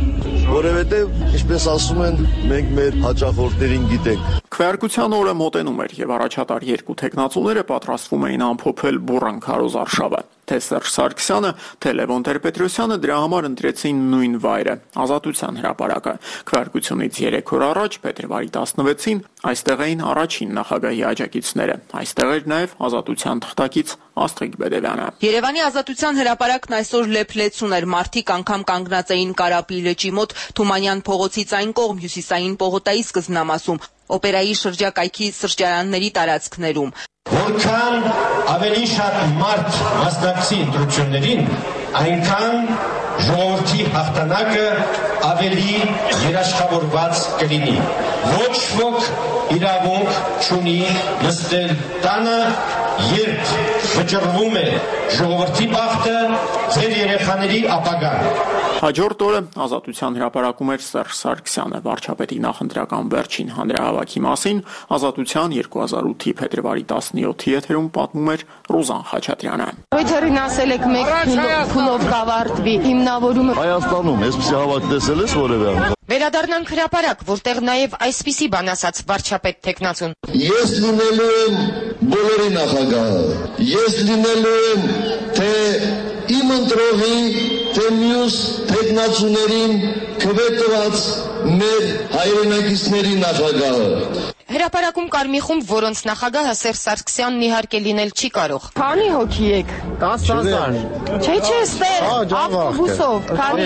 որովհետև ինչպես ասում են, մենք մեր հաճախորդներին գիտենք։ Քվեարկության օրը մոտենում էր եւ առաջատար երկու տեխնացուները պատրաստվում էին ամփոփել բուռն քարոզարշավը։ Թե Սերժ Սարգսյանը, թե Լևոն Տեր-Պետրոսյանը դրա համար ընտրեցին նույն վայրը՝ Ազատության հրապարակը։ Քվեարկությունից երեք օր առաջ, փետրվարի տասնվեցին, այստեղ էին առաջին նախագահի աջակիցները։ Այստեղ էր նաեւ Ազատության թղթակից Աստղիկ Բեդևյանը։ Երևանի Ազատության հրապարակն այսօր լեփլեցուն էր, մարդիկ անգամ կանգնած էին Կարապի լճի մոտ Թումանյան փողոցից այն կողմ հյուսիսային պողոտայի սկզբնամասում, օպերայի շրջակայքի սրճարանների տարածքներում։ Որքան ավելի շատ մարդ մասնակցի ընտրություններին, այնքան ժողովրդի հաղթանակը ավելի երաշխավորված կլինի։ Ոչ ոք իրավունք չունի նստել տանը, երբ վճռվում է ժողովրդի բախտը, ձեր երեխաների ապագան։ Հաջորդ օրը Ազատության հրապարակում էր Սերժ Սարգսյանը վարչապետի նախընտրական վերջին հանրահավաքի մասին Ազատության երկու հազար ութի փետրվարի տասնյոթի եթերում պատմում էր Ռուզան Խաչատրյանը։ Ոյթերին ասել եք մեկ փուլով կավարտվի հիմնավորումը։ Հայաստանում այսպիսի հավաք տեսել ես որևէ անգամ։ Վերադառնանք հրապարակ, որտեղ նաև այսպիսի բան ասաց վարչապետ տեխնացուն։ Ես լինելու եմ բոլորի նախագահը։ Ես լինելու եմ թե իմ ընտրողի, թե մյուս տեխնացուներին քվետրված մեր հայրենակիցների նախագահը։ Հրապարակում կար մի խումբ, որոնց նախագահը Սերժ Սարգսյանն իհարկե լինել չի կարող։ Քանի հոգի եք։ տասը հազար։ Չէ, չէ, ստեղ ավտոբուսով, քանի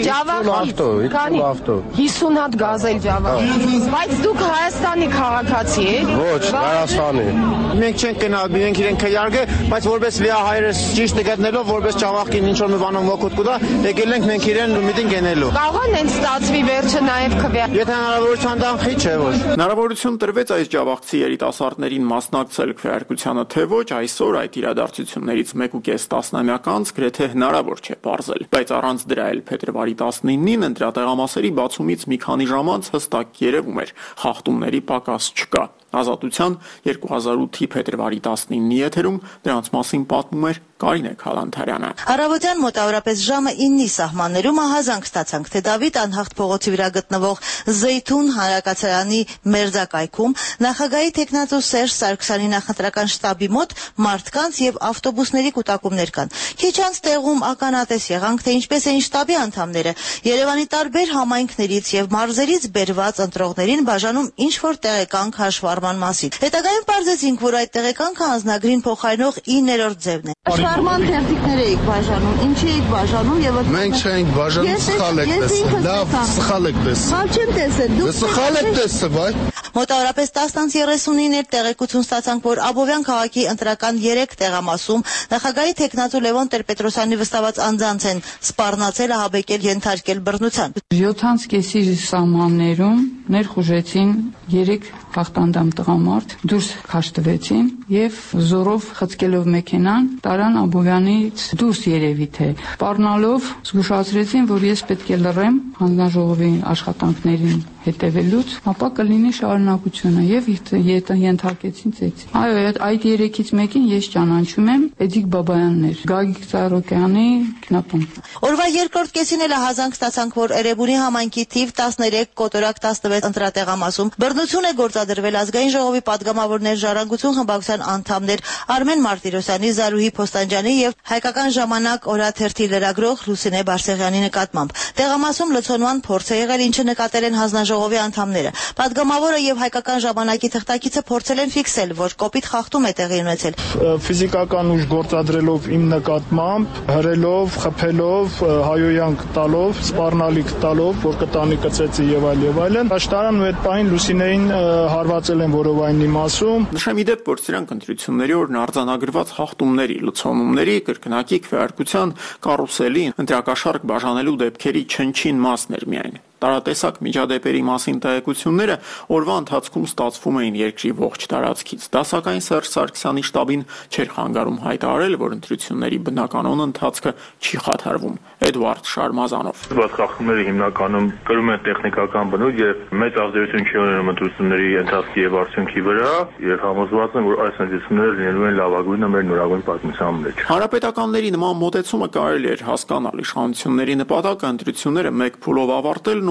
Ջավախից, քանի հիսուն հատ գազել Ջավախից։ Բայց դուք Հայաստանի քաղաքացի եք։ Ոչ, Հայաստանի։ Մենք չենք գնալ, մենք իրենք քյարգը, բայց որպես վիա հայրս ճիշտ գտնելով, որպես Ջավախին ինչ որ մի բանով մոկոտ կուտա, եկել ենք մենք իրեն միտինգ գնելու։ Կարող են ստացվի վերջը նաև քվեա։ Եթե հնարավորություն տան, խի չէ ոչ։ Հնարավորություն տրվեց այս ջավախցի երիտասարդներին մասնակցել քվեարկությանը, թե ոչ, այսօր այդ իրադարձություններից մեկ ու կես տասնամյակ անց գրեթե հնարավոր չէ պարզել, բայց առանց դրա էլ փետրվարի տասնինին ընտրատեղամասերի բացումից մի քանի ժամ անց հստակ երևում էր, խախտումների պակաս չկա։ Ազատության երկու հազար ութի փետրվարի տասնինի եթերում դրանց մասին պատմում էր Կարինե Քալանթարյանը։ Առավոտյան մոտավորապես ժամը իննի սահմաններում ահազանգ ստացանք, թե Դավիթ անհաղթ փողոցի վրա գտնվող Զեյթուն հանրակացարանի մերձակայքում նախագահի տեխնացու Սերժ Սարգսյանի նախընտրական շտաբի մոտ մարդկանց եւ ավտոբուսների կուտակումներ կան։ Քիչ անց տեղում ականատես եղանք, թե ինչպես էին շտաբի անդամները Երևանի տարբեր համայնքներից եւ մարզերից բերված ընտրողներին բաժանում ինչ որ տեղեկանք հաշվառման մասին։ Հետագայում պարզեցինք, որ այդ տեղեկանքը անձնագրին փոխարինող իններորդ ձևն է։ Հաշվառման թերթիկներ եք բաժանում, ինչի եք բաժանում եւ մենք չենք բաժանում, սխալ եք տեսել։ Լավ, սխալ եք տեսել։ Սխալ չեմ տեսել, դուք սխալ եք տեսել, այ։ Մոտավորապես տասնից երեսունիններ տեղեկություն ստացանք, որ Աբովյան քաղաքի ընտրական երեք տեղամասում նախագահի տեխնացու Լևոն Տեր-Պետրոսյանի վստահված անձանց են սպառնացել, ահաբեկել, ենթարկել բռնության։ յոթ կեսի սահմաններում ներխուժեցին երեք հաղթանդամ տղամարդ, դուրս քաշտվեցին եւ զորով խցկելով մեքենան տարան Աբովյանից դուրս երևի թե սպառնալով զգուշացրեցին, որ ես պետք է լռեմ հանձնաժողովի աշխատանքներին հետևելուց, ապա կլինի շարունակությունը եւ ենթարկեցին ծեծի։ Այո, այդ երեքից մեկին ես ճանաչում եմ, Էդիկ Բաբայանն էր, Գագիկ Ծառոկյանի քնապան։ Օրվա երկրորդ կեսին էլ հազանգ ստացանք, որ Էրեբունի համայնքի թիվ տասներեք, կոտորակ տասնվեց ընտրատեղամասում բռնություն է գործադրվել ազգային ժողովի падգամավորներ, Ժառանգություն խմբակցության անդամներ Արմեն Մարտիրոսյանի, Զարուհի Փոստանջյանի եւ Հայկական ժամանակ օրաթերթի լրագրող Լուսինե Բարսեղյանի նկատմամբ։ Տեղամասում լցոնման փորձ է եղել, ինչը նկատել են հանձնաժողովի անդամները։ Պատգամավորը եւ Հայկական ժամանակի թղթակիցը փորձել են ֆիքսել, որ կոպիտ խախտում է տեղի ունեցել։ Ֆիզիկական ուժ գործադրելով իմ նկատմամբ, հրելով, խփելով, հայոյանք տալով, սպառնալիք տալով, որ կտանի կծեցի եւ այլ եւ այլն։ Աշտարան այդ պահին Լուսինեին հարվածել են որովայնի մասում։ Նշեմ ի դեպ, որ սրանք ընտրությունների օրն արձանագրված խախտումների, լցոնումների, կրկնակի քվեարկության, կարուսելի, ընտրակաշարք բաժանելու դեպքերի չնչին մասն էր միայն։ Տարատեսակ միջադեպերի մասին տեղեկությունները օրվա ընթացքում ստացվում էին երկրի ողջ տարածքից։ Դա սակայն Սերժ Սարգսյանի շտաբին չէր խանգարում հայտարարել, որ ընտրությունների բնականոն ընթացքը չի խաթարվում։ Էդվարդ Շարմազանով։ Բայց խախտումները հիմնականում կրում են տեխնիկական բնույթ եւ մեծ ազդեցություն չի ունենում ընտրությունների ընթացքի եւ արդյունքի վրա, եւ համոզված եմ, որ այս ընտրությունները լինելու են լավագույնը մեր նորագույն պատմության մեջ։ Հանրապետականների նման մոտեցումը կարելի էր հասկանալ, իշխանությունների նպատակը ընտրությունները մեկ փուլով ավարտելն ու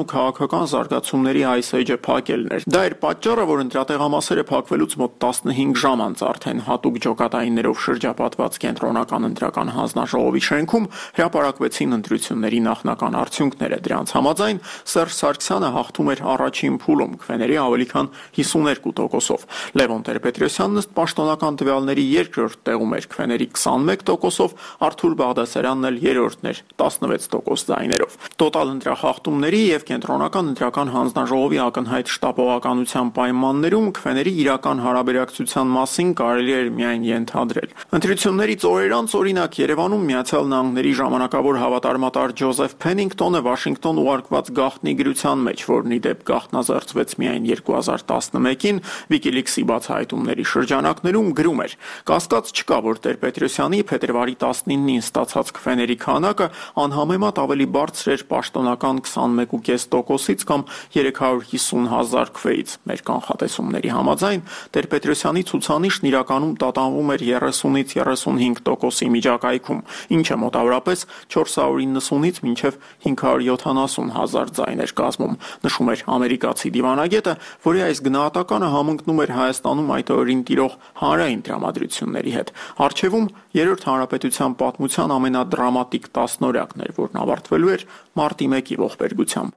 ու քաղաքական զարգացումների այս էջը փակելն էր։ Դա էր պատճառը, որ ընտրատեղամասերը փակվելուց մոտ տասնհինգ ժամ անց արդեն հատուկ ջոկատայիններով շրջապատված կենտրոնական ընտրական հանձնաժողովի շենքում հրապարակվեցին ընտրությունների նախնական արդյունքները։ Դրանց համաձայն Սերժ Սարգսյանը հաղթում էր առաջին փուլում քվեների ավելի քան հիսուներկու տոկոսով։ Լևոն Տեր-Պետրոսյանն ըստ պաշտոնական տվյալների երկրորդ տեղում էր քվեների քսանմեկ տոկոսով, Արթուր Բաղդասարյանն էլ երրորդն էր տասնվեց տոկոս ձայներով։ Տոտալ ընտրախախտումների եւ կենտրոնական ընտրական հանձնաժողովի ակնհայտ շտապողականության պայմաններում քվեների իրական հարաբերակցության մասին կարելի էր միայն ենթադրել։ Ընտրություններից օրեր անց օրինակ Երևանում Միացյալ Նահանգների ժամանակավոր հավատարմատար Ջոզեֆ Փենինգտոնը Վաշինգտոն ուղարկված գաղտնի գրության մեջ, որն ի դեպ գաղտնազերծվեց միայն երկու հազար տասնմեկին Wikileaks-ի բացահայտումների շրջանակներում գրում էր. «Կասկած չկա, որ Տեր-Պետրոսյանի փետրվարի տասնինին ստացած քվեների քանակը անհամեմատ ավելի բարձր էր պաշտոնական քսանմեկ կόμμα պենս տոկոսից կամ երեք հարյուր հիսուն հազար քվեից։ Մեր կանխատեսումների համաձայն Տեր-Պետրոսյանի ցուցանիշն իրականում տատանվում էր երեսունից երեսունհինգ տոկոսի միջակայքում, ինչը մոտավորապես չորս հարյուր իննսունից մինչև հինգ հարյուր յոթանասուն հազար ձայն էր կազմում», նշում էր ամերիկացի դիվանագետը, որի այս գնահատականը համընկնում էր Հայաստանում այդ օրերին տիրող հանրային տրամադրությունների հետ։ Առջևում Երրորդ հանրապետության պատմության ամենադրամատիկ տասնօրյակն էր, որն ավարտվելու էր մարտի մեկի ողբերգությամբ։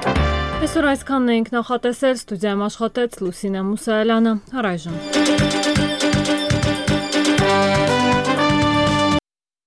Այսօր այսքանն էինք նախատեսել, ստուդիայում աշխատեց Լուսինե Մուսայելյանը, առայժմ։